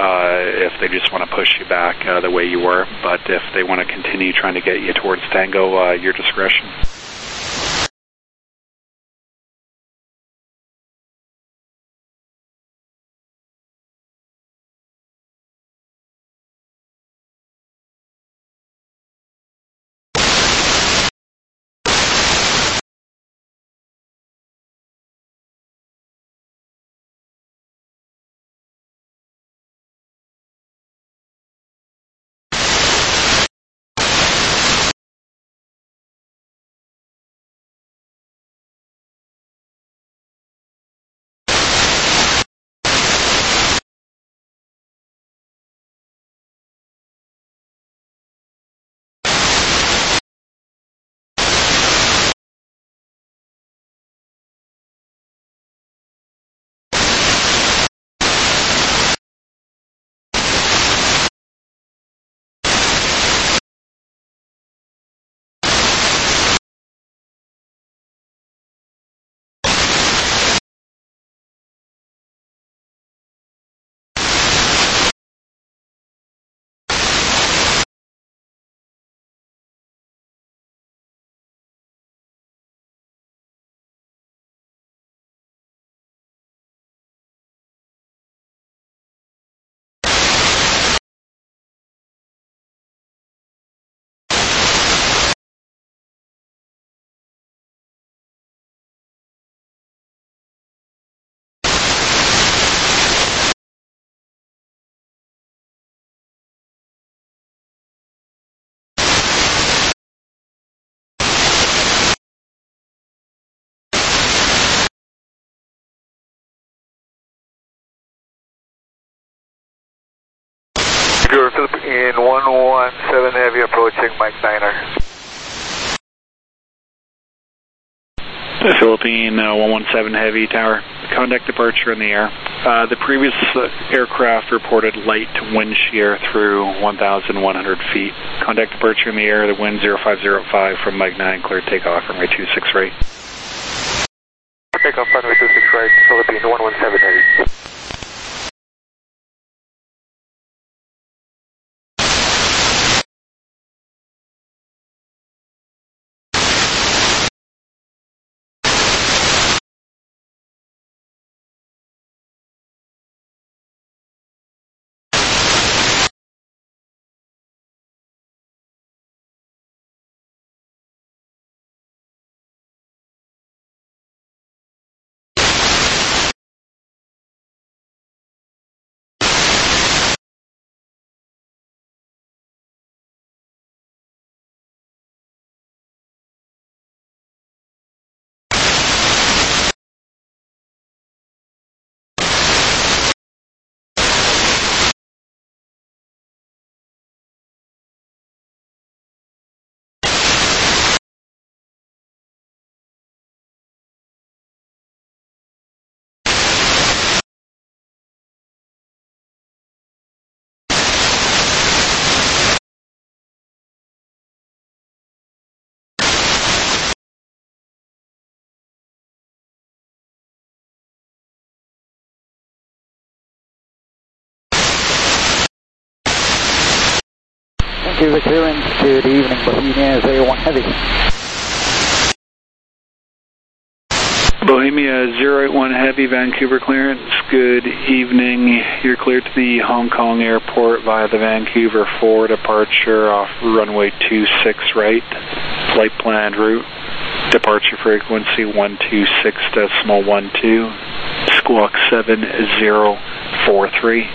if they just want to push you back the way you were, but if they want to continue trying to get you towards Tango, your discretion. In 117 Heavy approaching Mike Niner. Philippine 117 Heavy Tower, contact departure in the air. The previous aircraft reported light wind shear through 1,100 feet. Contact departure in the air, the wind 0505 from Mike 9, clear takeoff, runway 26 right. Takeoff, runway 26 right, Philippine 117 Heavy. Vancouver clearance. Good evening, Bohemia 01 Heavy. Bohemia 081 Heavy, Vancouver clearance. Good evening. You're cleared to the Hong Kong airport via the Vancouver 4 departure off runway 26 right. Flight planned route. Departure frequency 126.12. Squawk 7043.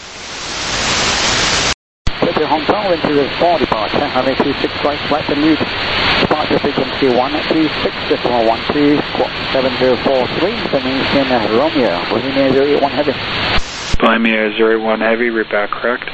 To Hong Kong, Vancouver 4 departure, runway 26 right, flight and route. Departure frequency 126.12, squawk 7043, Phoenician Romeo, Bohemia 081 Heavy. Bohemia 081 Heavy, route back correct.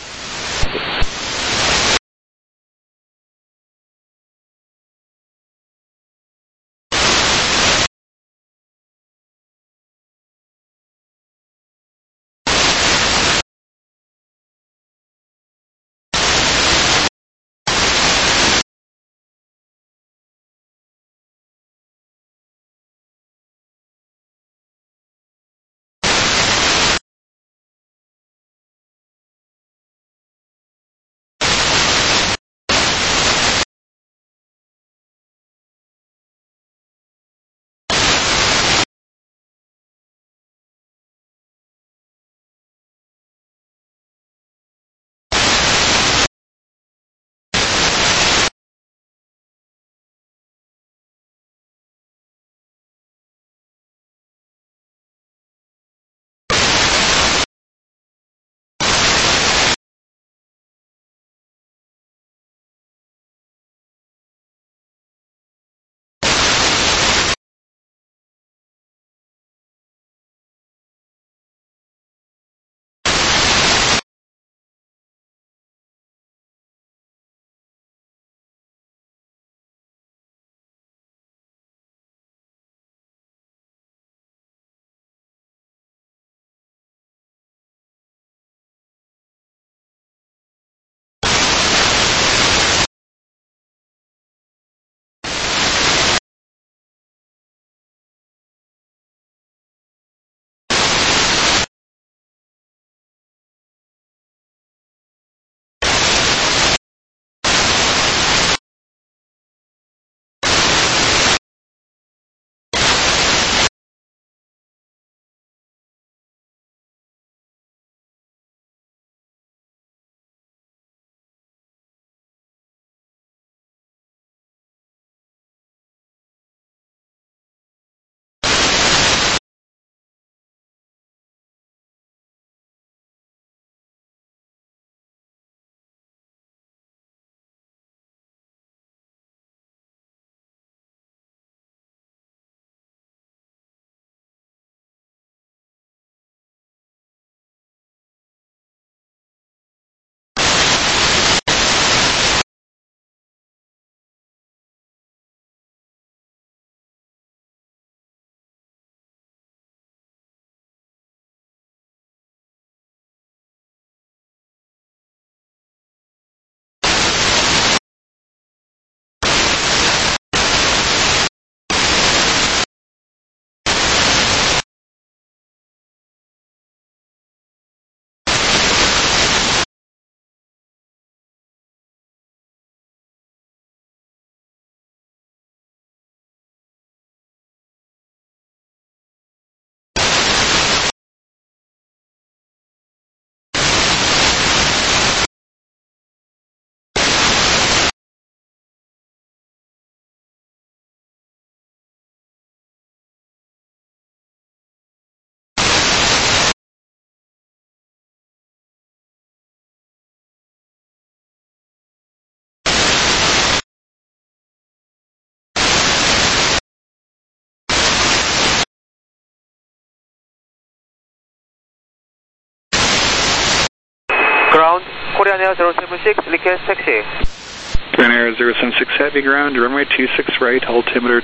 Ground, Korean Air 076, request taxi. Korean Air 076 Heavy ground, runway 26 right, altimeter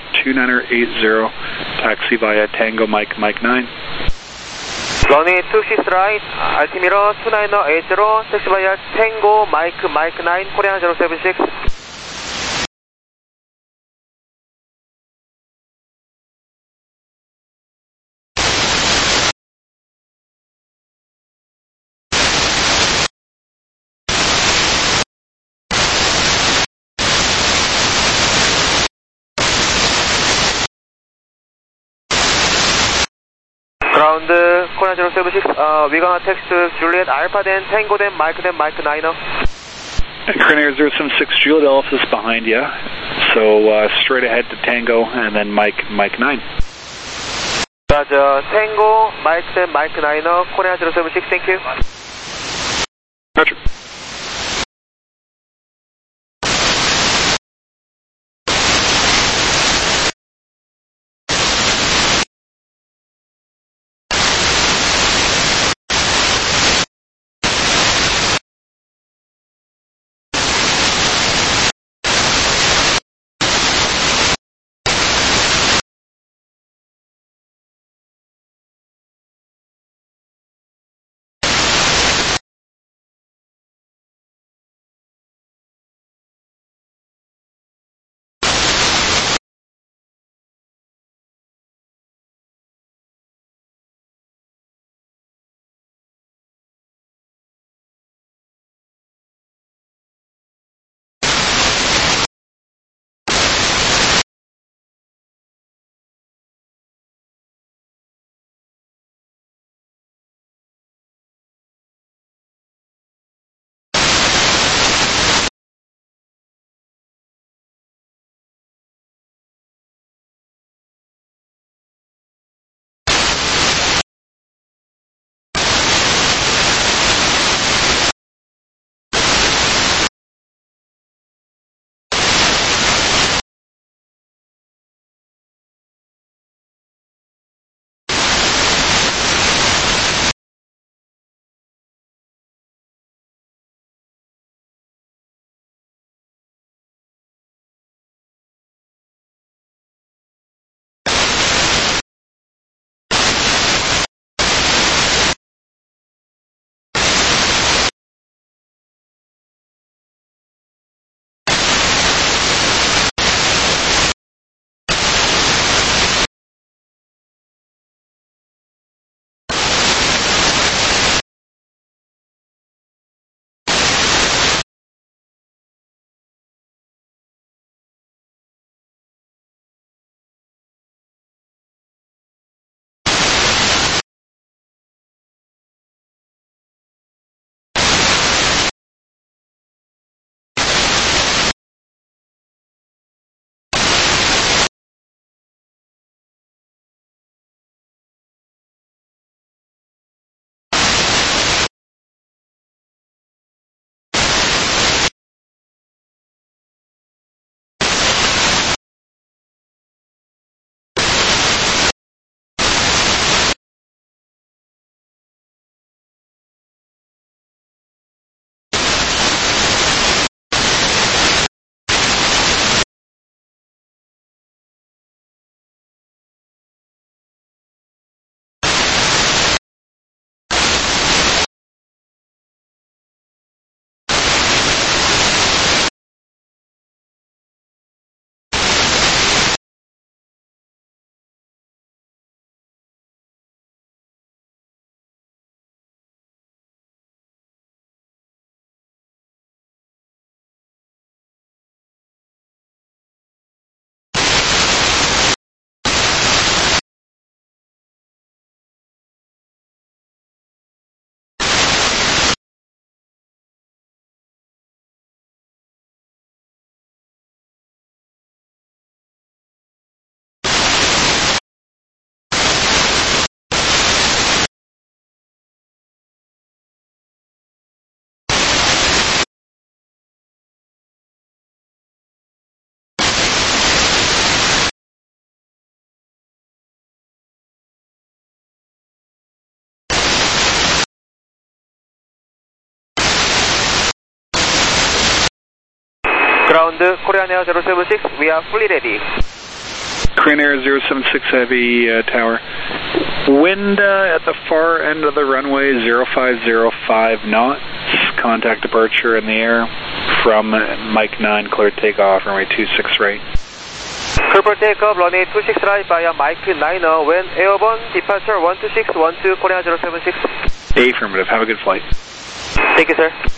2980, taxi via Tango Mike 9. Runway 26 right, altimeter 2980, taxi via Tango Mike 9, Korean 076. Ground Korea 076, we're gonna text Juliet Alpha then Tango then Mike Niner. Korean Air 076, Juliet Alpha is behind you. So straight ahead to Tango and then Mike 9. Roger, Tango, Mike Niner, Korea 076, thank you. Roger. Ground Korean Air 076, we are fully ready. Korean Air 076 Heavy Tower. Wind at the far end of the runway, 0505 knots. Contact departure in the air from Mike 9, clear takeoff, runway 26 right. Clear for takeoff, runway 26 right via Mike 9, when airborne, departure 12612, Korean 076. Affirmative, have a good flight. Thank you, sir.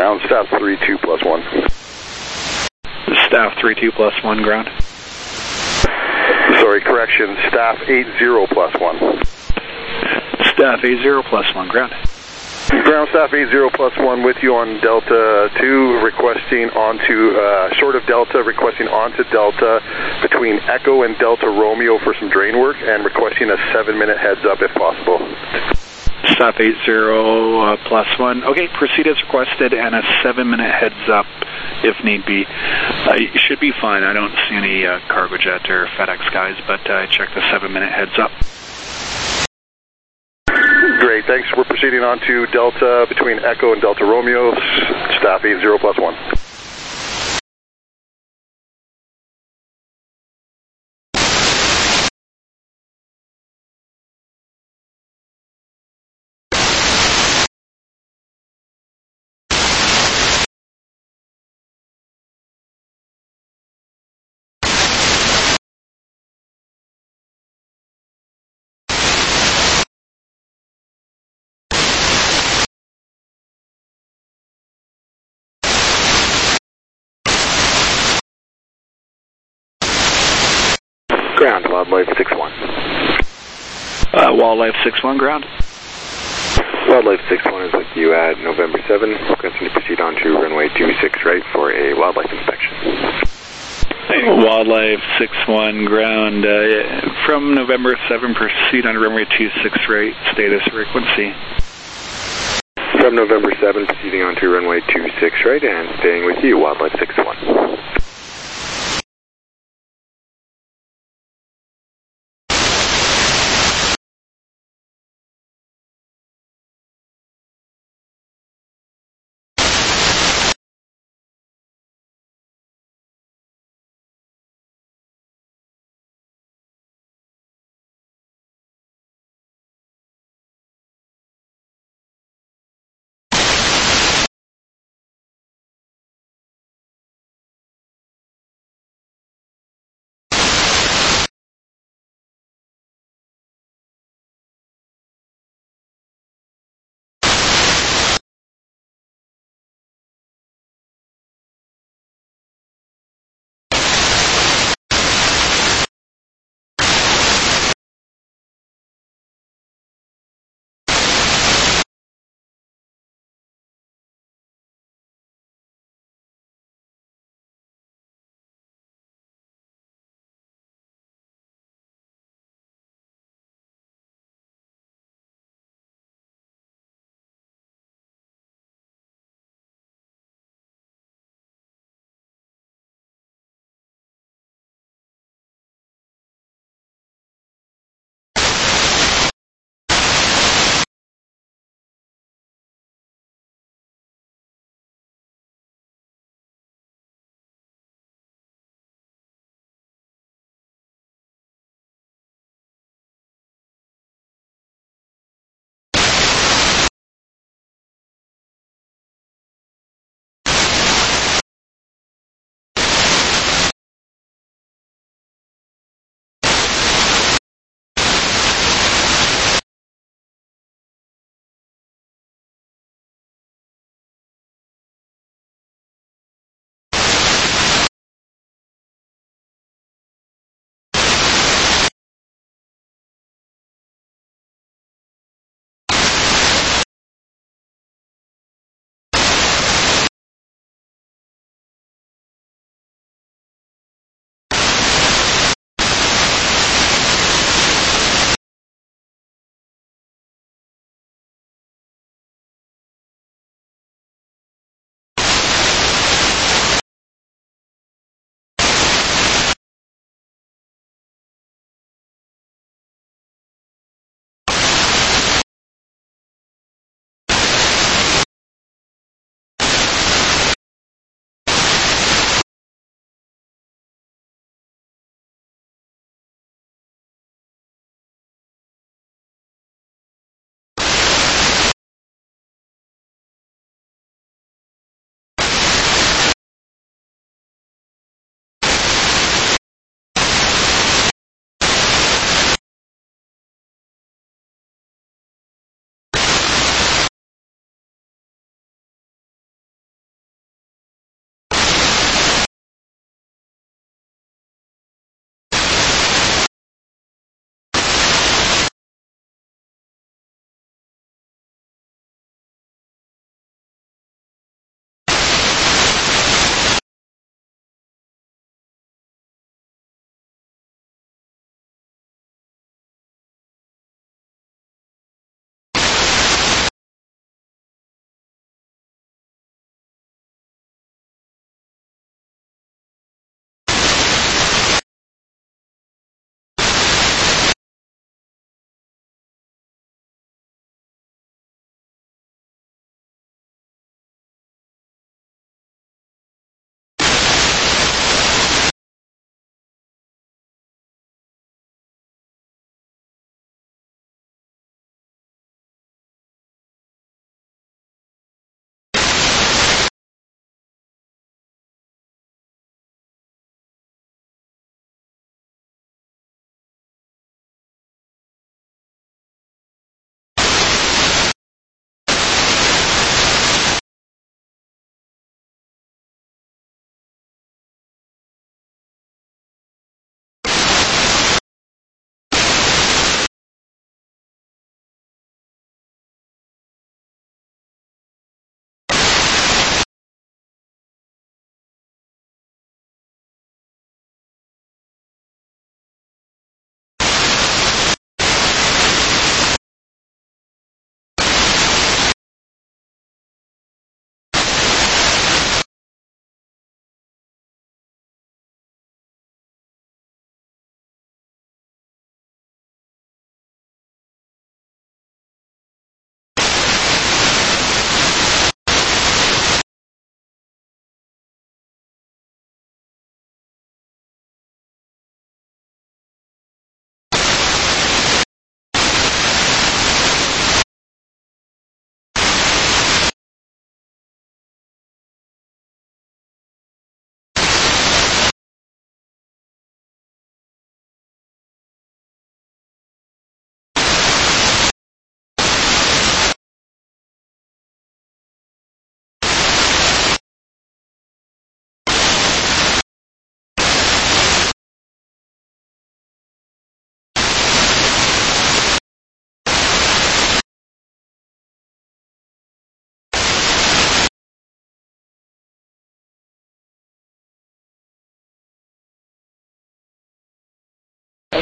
Ground, staff 32 plus 1. Staff 32 plus 1, ground. Sorry, correction, staff 80 plus 1. Staff 80 plus 1, ground. Ground staff 80 plus 1 with you on Delta 2, requesting onto, short of Delta, requesting onto Delta between Echo and Delta Romeo for some drain work, and requesting a 7-minute heads up if possible. Staff 80 plus 1. Okay, proceed as requested, and a 7-minute heads up if need be. You should be fine. I don't see any cargo jet or FedEx guys, but check the 7-minute heads up. Great, thanks. We're proceeding on to Delta between Echo and Delta Romeo, staff 80 plus 1. Ground, Wildlife 6-1. Wildlife 6-1, ground. Wildlife 6-1 is with you at November 7. Requesting to proceed on to runway 26 right for a wildlife inspection. Wildlife 6-1, ground. From November 7, proceed on runway 26 right, status frequency. From November 7, proceeding on to runway 26 right and staying with you, Wildlife 6-1.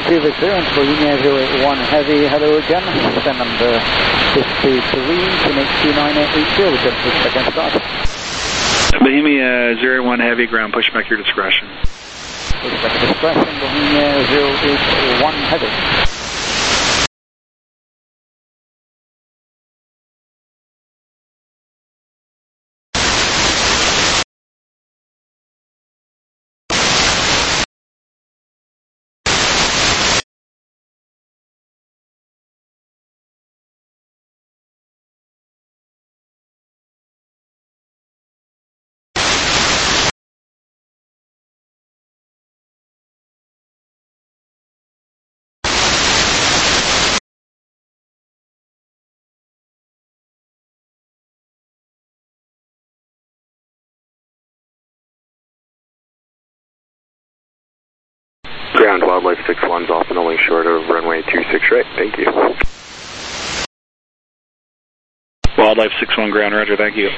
Vancouver clearance, Bohemia 081 Heavy, hello again, stand number 53 to make 2980, with just 6 seconds start. Bohemia 081 Heavy, ground pushback your discretion. Pushback your discretion, Bohemia 081 Heavy. Ground Wildlife 61's off and only short of runway 26 right, thank you. Wildlife 61 ground, roger, thank you.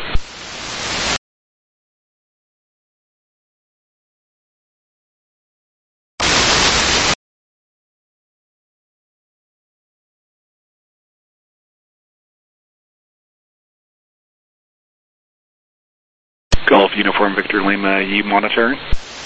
Golf Uniform Victor Lima, you monitoring?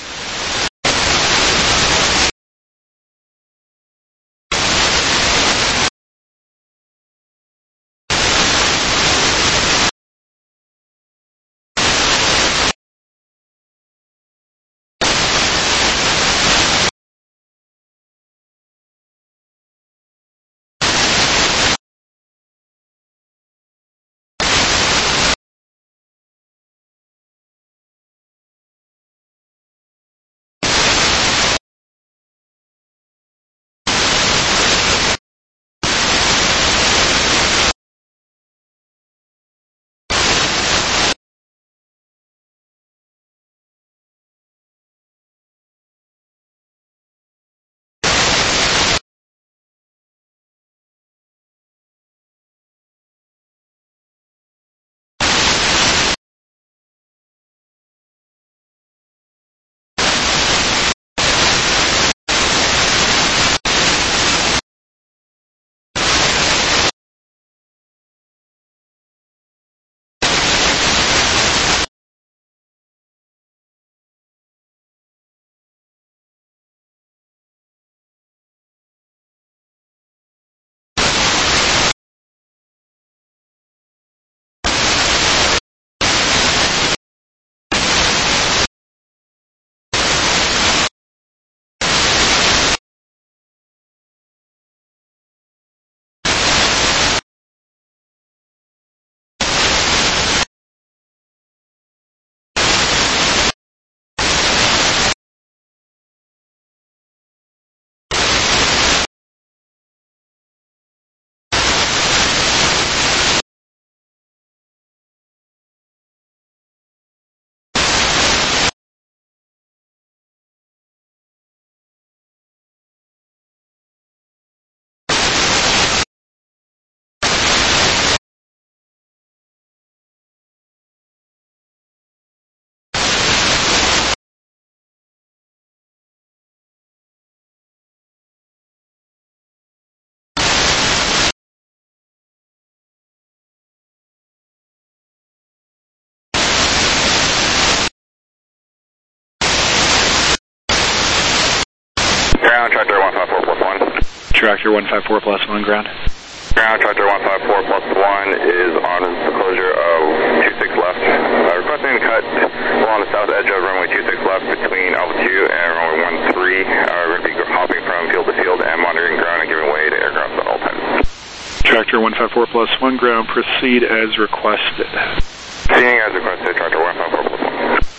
Ground, Tractor 154 plus 1. Tractor 154 plus 1, ground. Ground, Tractor 154 plus 1 is on the closure of 26 left. Requesting to cut along the south edge of runway 26 left between Alpha 2 and runway 13. We're going to be hopping from field to field and monitoring ground and giving way to aircraft at all times. Tractor 154 plus 1, ground, proceed as requested. Seeing as requested, Tractor 154 plus 1.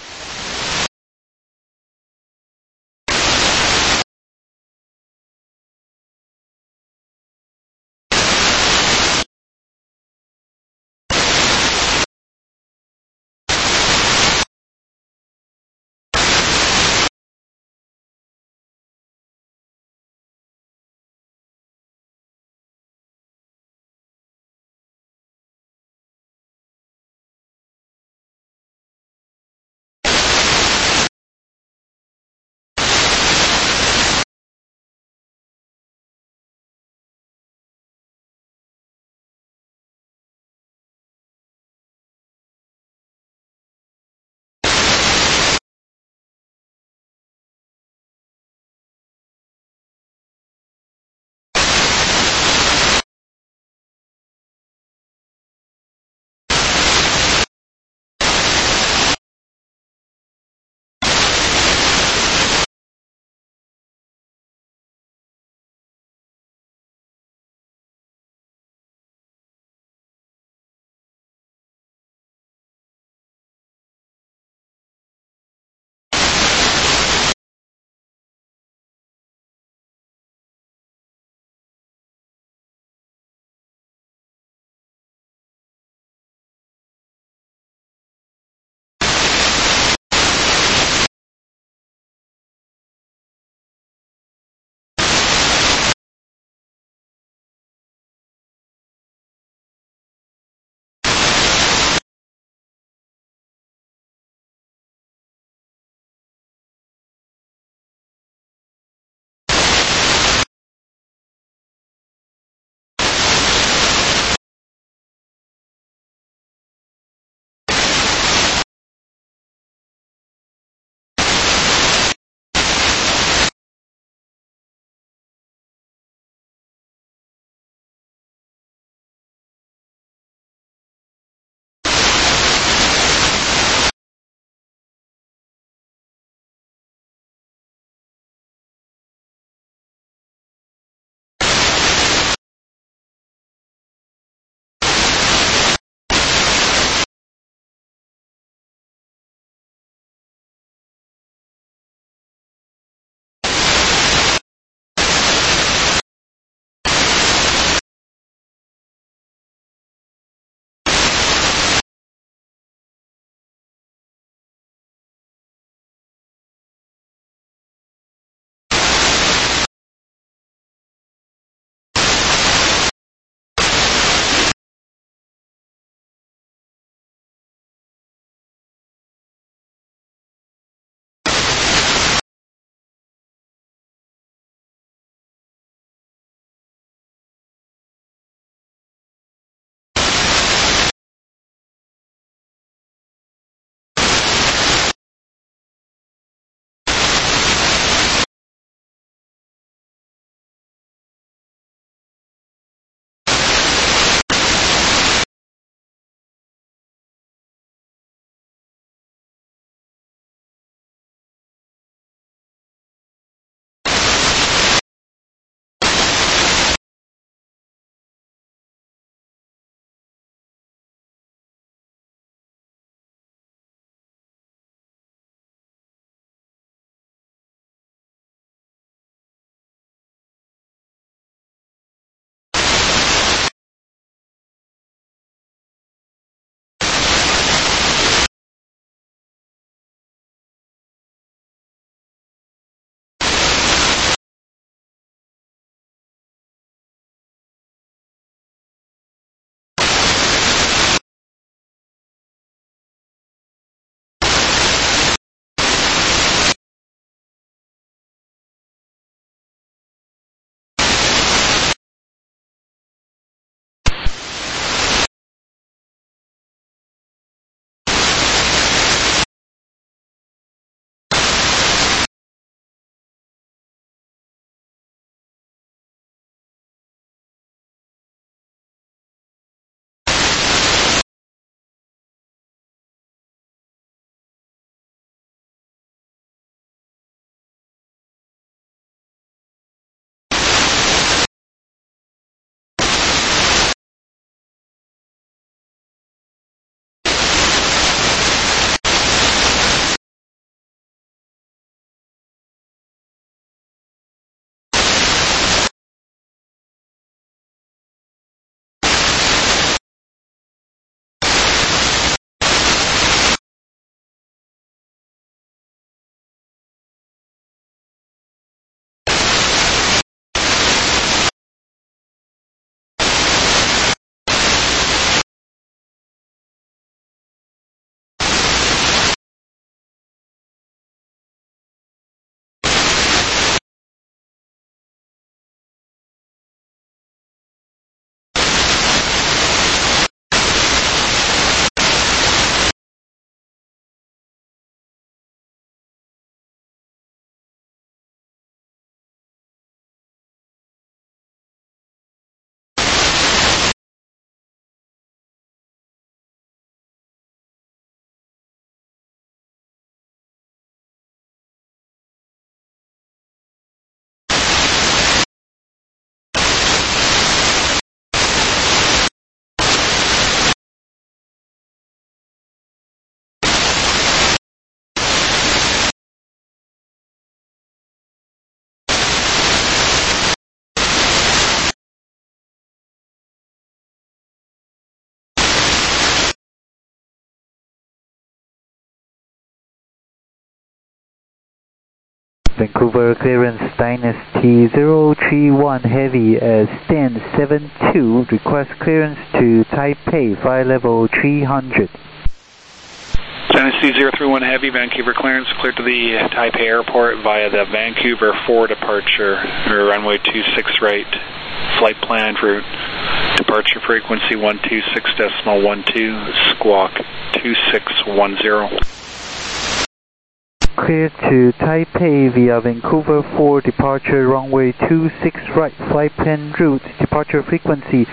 Vancouver clearance Dynasty 031 Heavy stand 72, request clearance to Taipei, flight level 300. Dynasty 031 Heavy, Vancouver clearance, cleared to the Taipei Airport via the Vancouver 4 departure, runway 26 right, flight planned route, departure frequency 126.12, squawk 2610. Clear to Taipei via Vancouver 4 departure, runway 26 right, flight plan route, departure frequency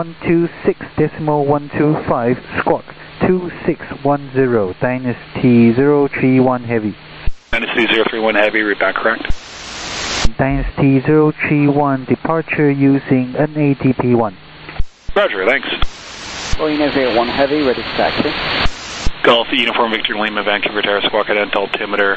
126.125, squawk 2610, Dynasty 031 Heavy. Dynasty 031 Heavy, read back correct. Dynasty 031, departure using NADP-1. Roger, thanks. Boeing 01 Heavy, ready to taxi. Golf Uniform Victor Lima, Vancouver Tower, squawk at altimeter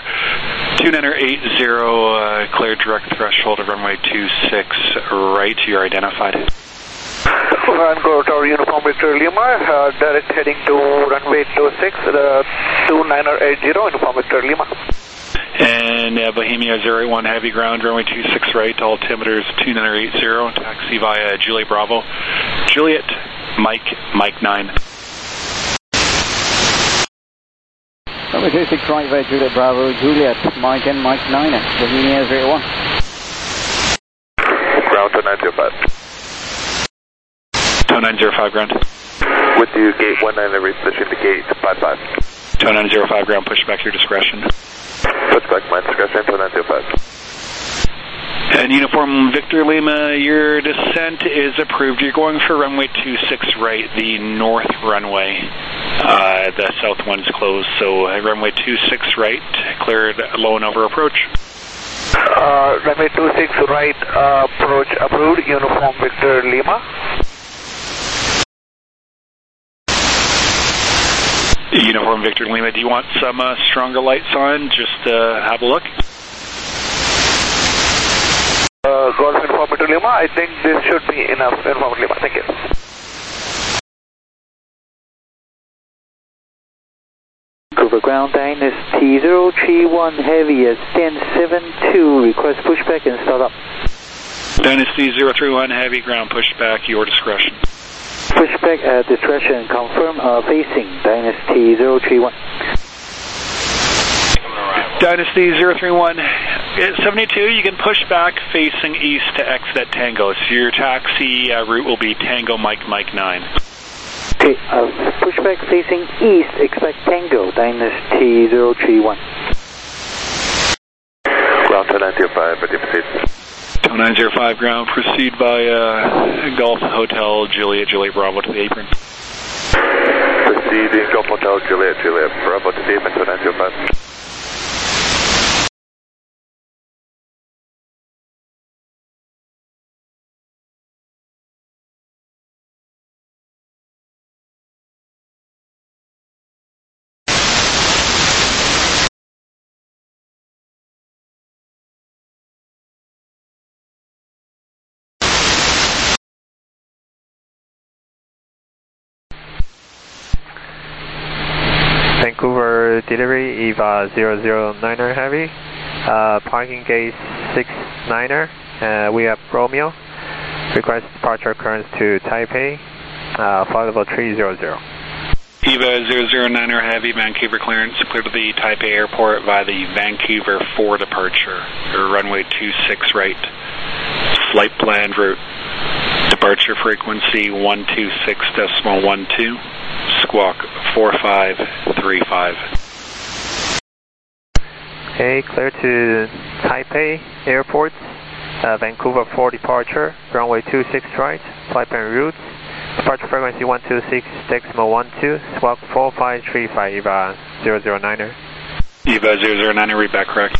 2980, clear direct threshold of runway 26 right, you're identified. Vancouver Tower Uniform Victor Lima, direct heading to runway 26, 2980, Uniform Victor Lima. And Bohemia 081 Heavy ground, runway 26 right, altimeter is 2980, taxi via Juliet Bravo. Juliet, Mike 9. Runway 26 right via Juliet Bravo, Juliet, Mike and Mike 9, Bohemia 01. Ground 2905. 2905 ground. With you, gate 19, reposition to gate 55. 2905 ground, push back your discretion. Push back my discretion, 2905. And Uniform Victor Lima, your descent is approved. You're going for runway 26 right, the north runway. The south one's closed, so runway 26 right, cleared low and over approach. Runway 26 right, approach approved, Uniform Victor Lima. Uniform Victor Lima, do you want some stronger lights on? Just have a look. Golf Uniform Victor Lima, I think this should be enough, Uniform Lima, thank you. Vancouver ground, Dynasty 031 Heavy stand 72, request pushback and start up. Dynasty 031 Heavy ground, pushback, your discretion. Pushback at discretion, confirm facing Dynasty 031. Dynasty 031, at 72, you can push back facing east to exit at Tango. So your taxi route will be Tango Mike 9. Okay, pushback facing east, expect Tango, Dynasty 031. Ground 2905, ready to proceed. 2905 ground, proceed by Golf Hotel Juliet Bravo to the apron. Proceeding Golf Hotel Juliet Bravo to the apron, 2905. Vancouver delivery EVA 009er Heavy, parking gate 69er, we have Romeo, request departure occurrence to Taipei, flight level 300. EVA 009er Heavy, Vancouver clearance, clear to the Taipei Airport via the Vancouver 4 departure, runway 26 right, flight planned route, departure frequency 126.12, squawk 4535. Okay, clear to Taipei Airport, Vancouver 4 departure, runway 26 right, flight plan route, departure frequency 126.12, squawk 4535, EVA 009er. EVA 009er, read back correct.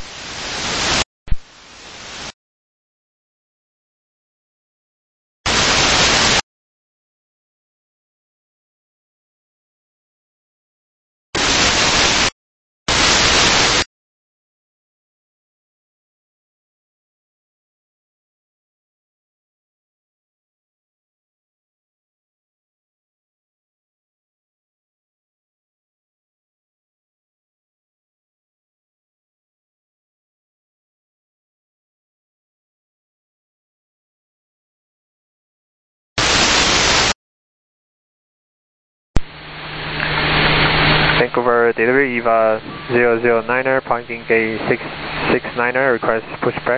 Vancouver delivery, EVA 009er, parking gate 669er, request pushback.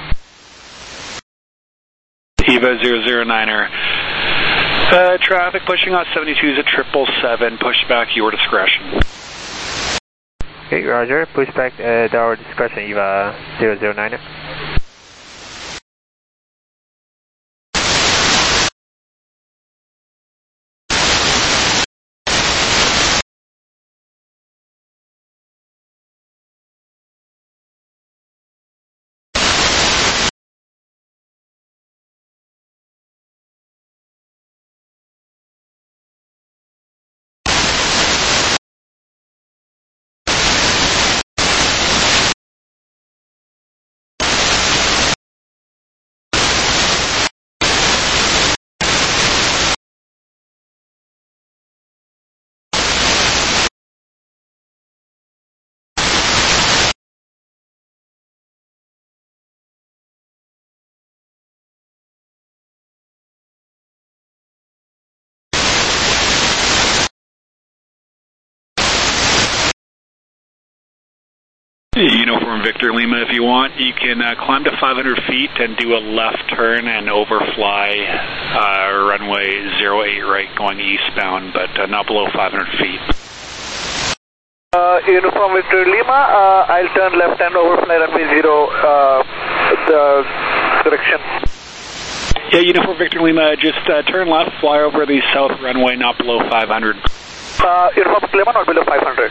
EVA 009er. Traffic pushing on 72 is at 777, pushback your discretion. Okay, roger, pushback at our discretion, EVA 009er. Uniform Victor Lima, if you want, you can climb to 500 feet and do a left turn and overfly runway 08 right going eastbound, but not below 500 feet. Uniform Victor Lima, I'll turn left and overfly runway 0, the direction. Yeah, Uniform Victor Lima, just turn left, fly over the south runway, not below 500. Uniform Victor Lima, not below 500.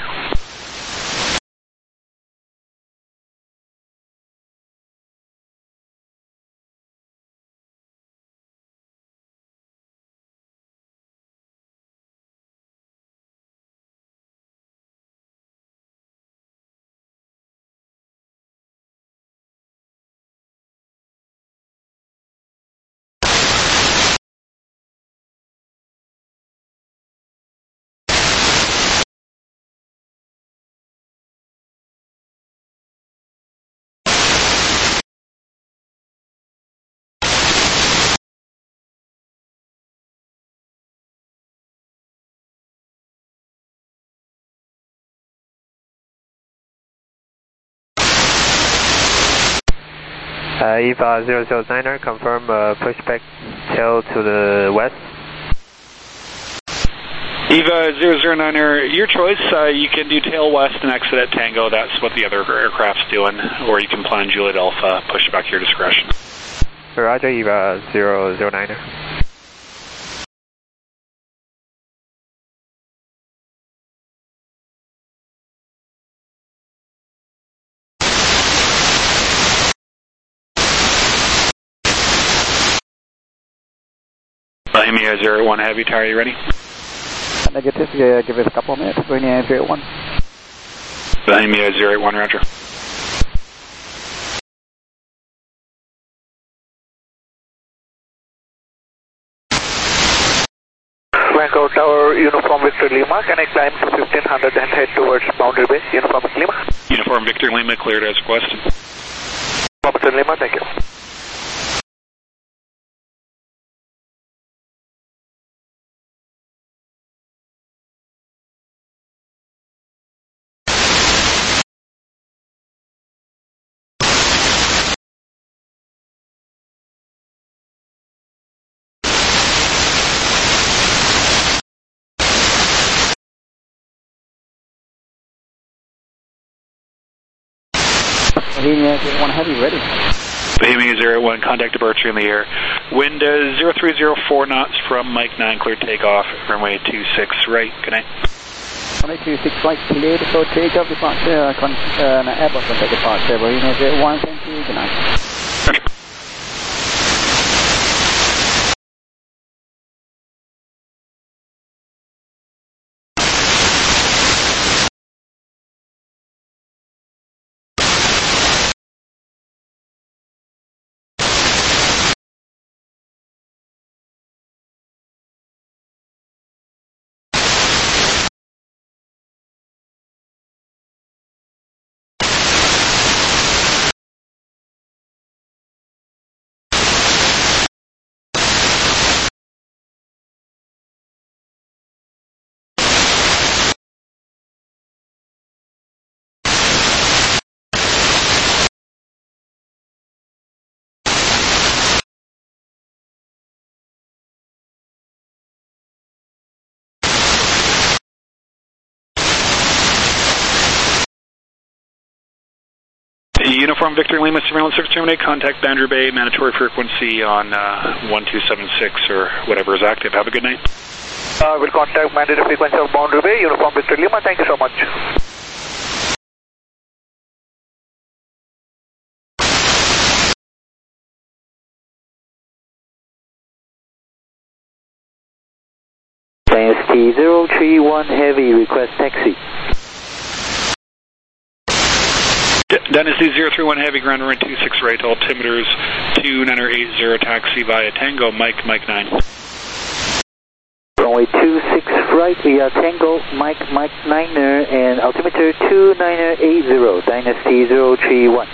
EVA 009er, confirm pushback tail to the west. EVA 009er, your choice. You can do tail west and exit at Tango. That's what the other aircraft's doing. Or you can plan Juliet Alpha, pushback your discretion. Roger, EVA 009er. Bohemia 01 Heavy, are you ready? Negative, give it a couple of minutes. Bohemia 01. Bohemia 01, roger. Vancouver Tower, Uniform Victor Lima, can I climb to 1500 and head towards Boundary Bay, Uniform Victor Lima? Uniform Victor Lima, cleared as requested. Uniform Victor Lima, thank you. Bohemia 01 Heavy, ready. Bohemia 01, contact departure in the air. Wind 0304 knots from Mike 9, cleared takeoff, runway 26 right. Good night. Runway 26 right, cleared for takeoff, departure, Airbus contact departure. Bohemia 01, thank you, good night. Uniform Victor Lima Surveillance Service terminate. Contact Boundary Bay, mandatory frequency on 1276 or whatever is active. Have a good night. We'll contact mandatory frequency of Boundary Bay, Uniform Victor Lima. Thank you so much. Dynasty 031 Heavy, request taxi. Dynasty 031 Heavy, ground runway 26 right, altimeters 2980, taxi via Tango, Mike 9. Runway 26 right via Tango, Mike 9er, and altimeter 2980, Dynasty 031.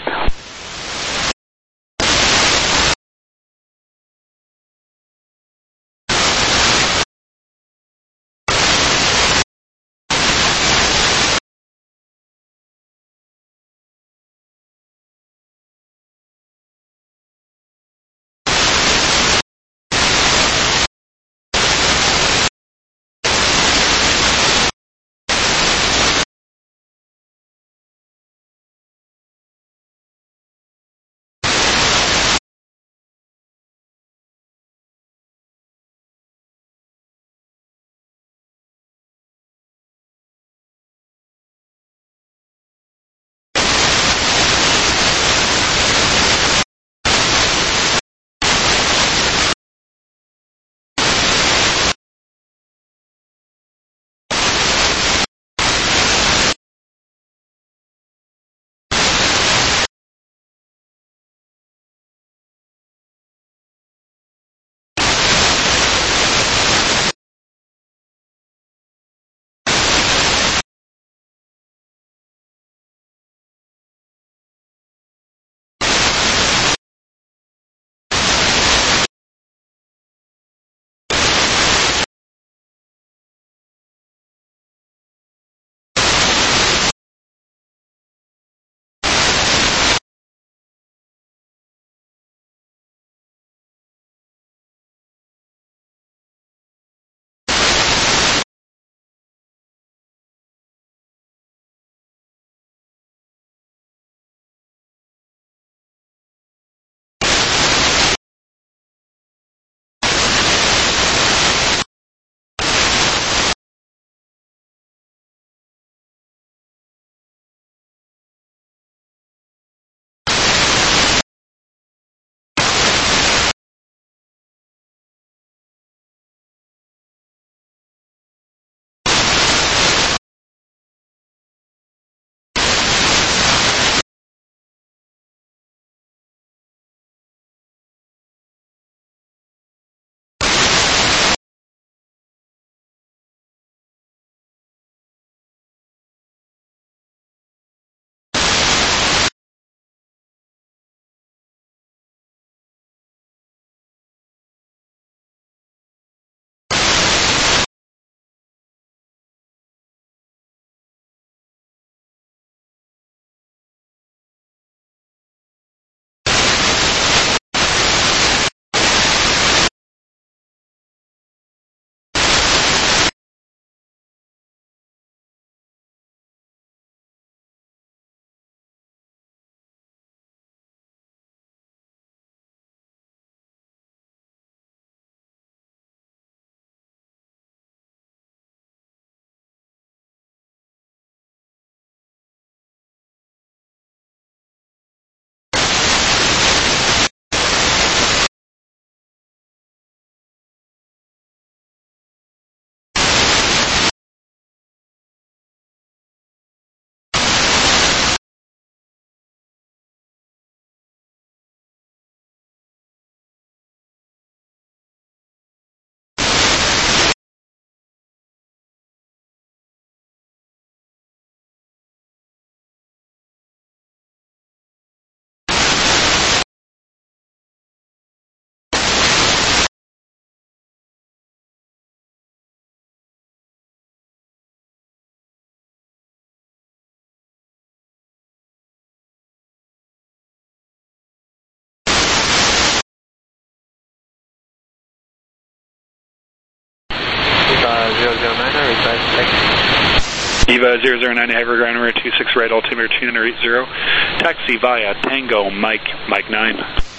Eva 009 Heavy ground runway 26 right, altimeter 280. Taxi via Tango Mike 9. Runway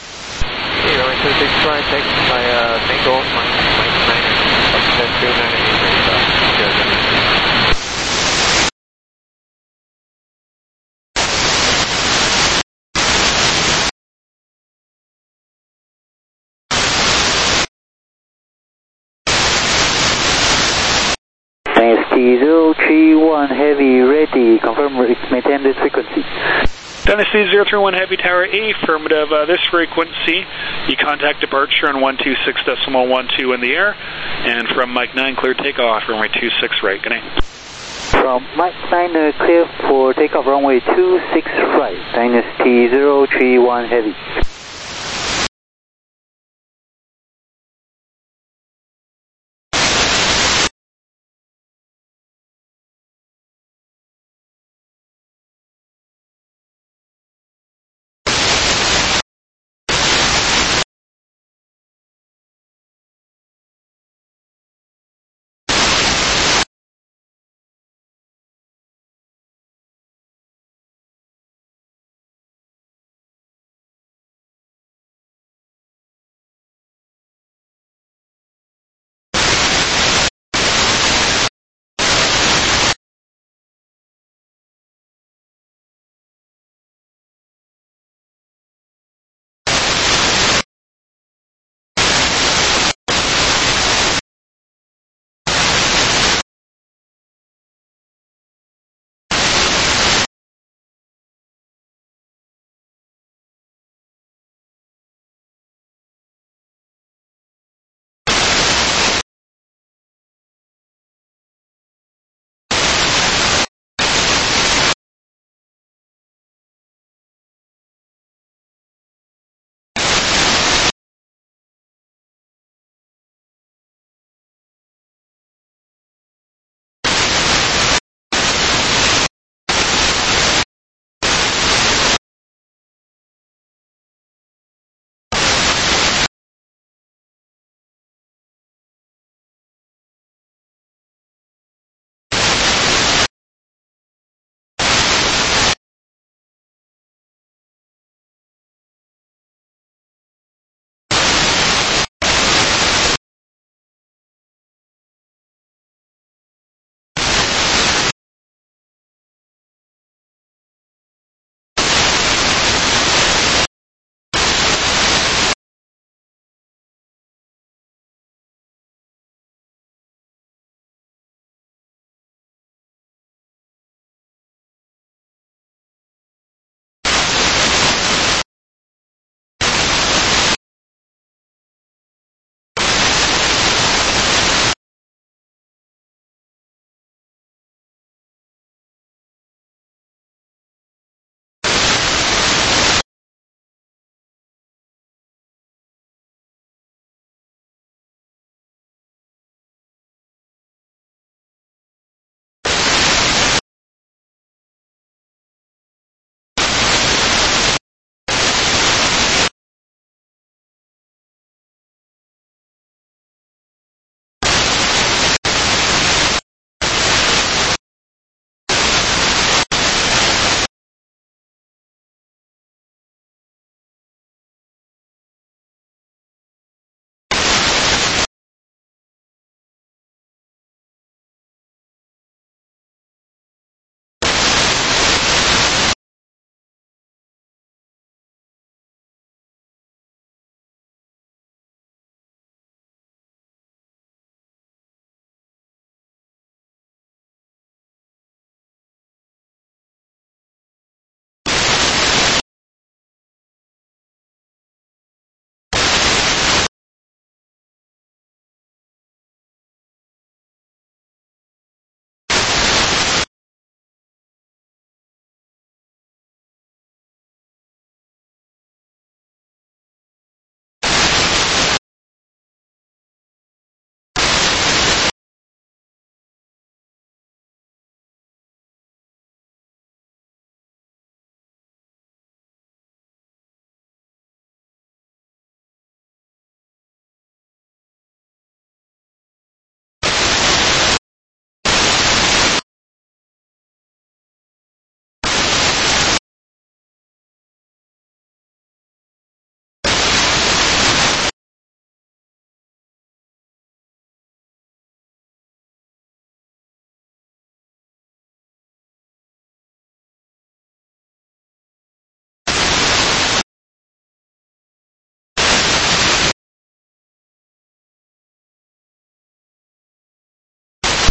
26 right, taxi via Tango Mike 9. Altimeter 280. T031 Heavy ready, confirm maintain this frequency. Dynasty 031 Heavy Tower A, affirmative. This frequency, you contact departure on 126.12 in the air, and from Mike 9, clear takeoff, runway 26 right. Good night. From Mike 9, clear for takeoff, runway 26 right, Dynasty 031 Heavy.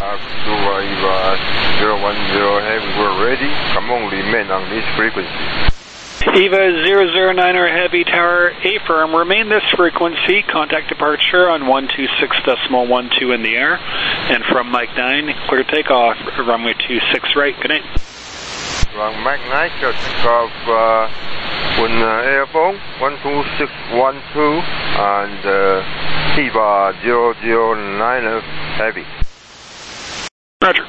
Vancouver Eva 010 Heavy, we're ready. Come on, remain on this frequency. Eva 009er Heavy Tower A firm, remain this frequency, contact departure on 126.12 in the air, and from Mike 9, clear takeoff, runway 26 right, good night. From Mike 9, clear takeoff on airphone 12612 and Eva 009er Heavy. Roger.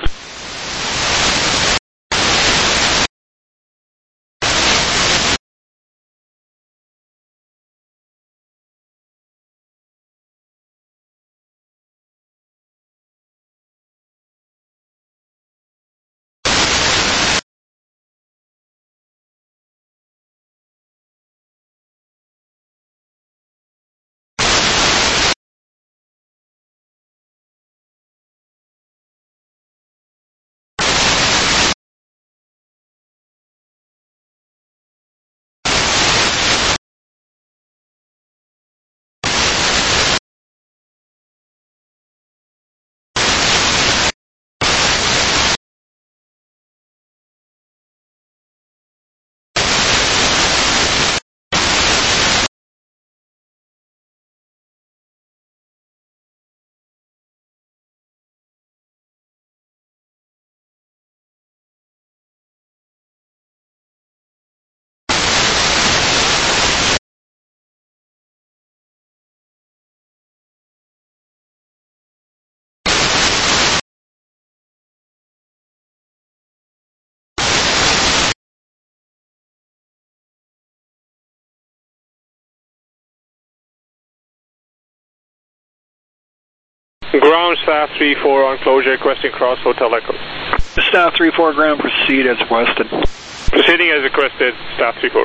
Ground Staff 34 on closure, requesting cross Hotel Echo. Staff 34 ground, proceed as requested. Proceeding as requested, Staff 34.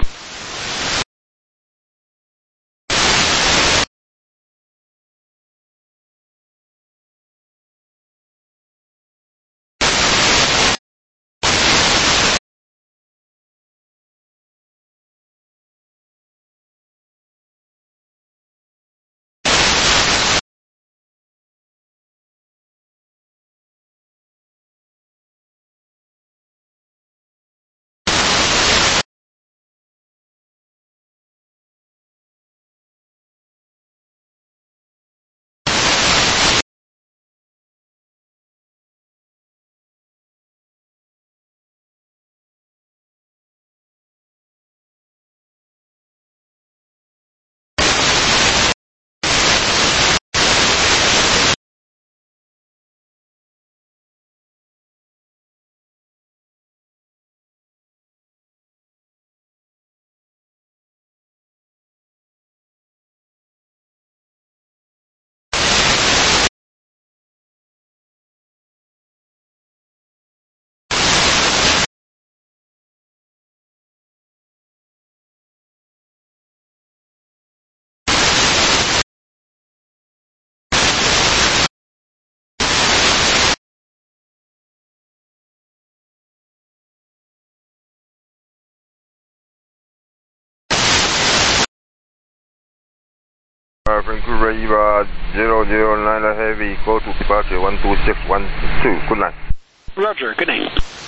Vancouver Eva 009 Heavy, go to departure 12612. Good night. Roger, good night.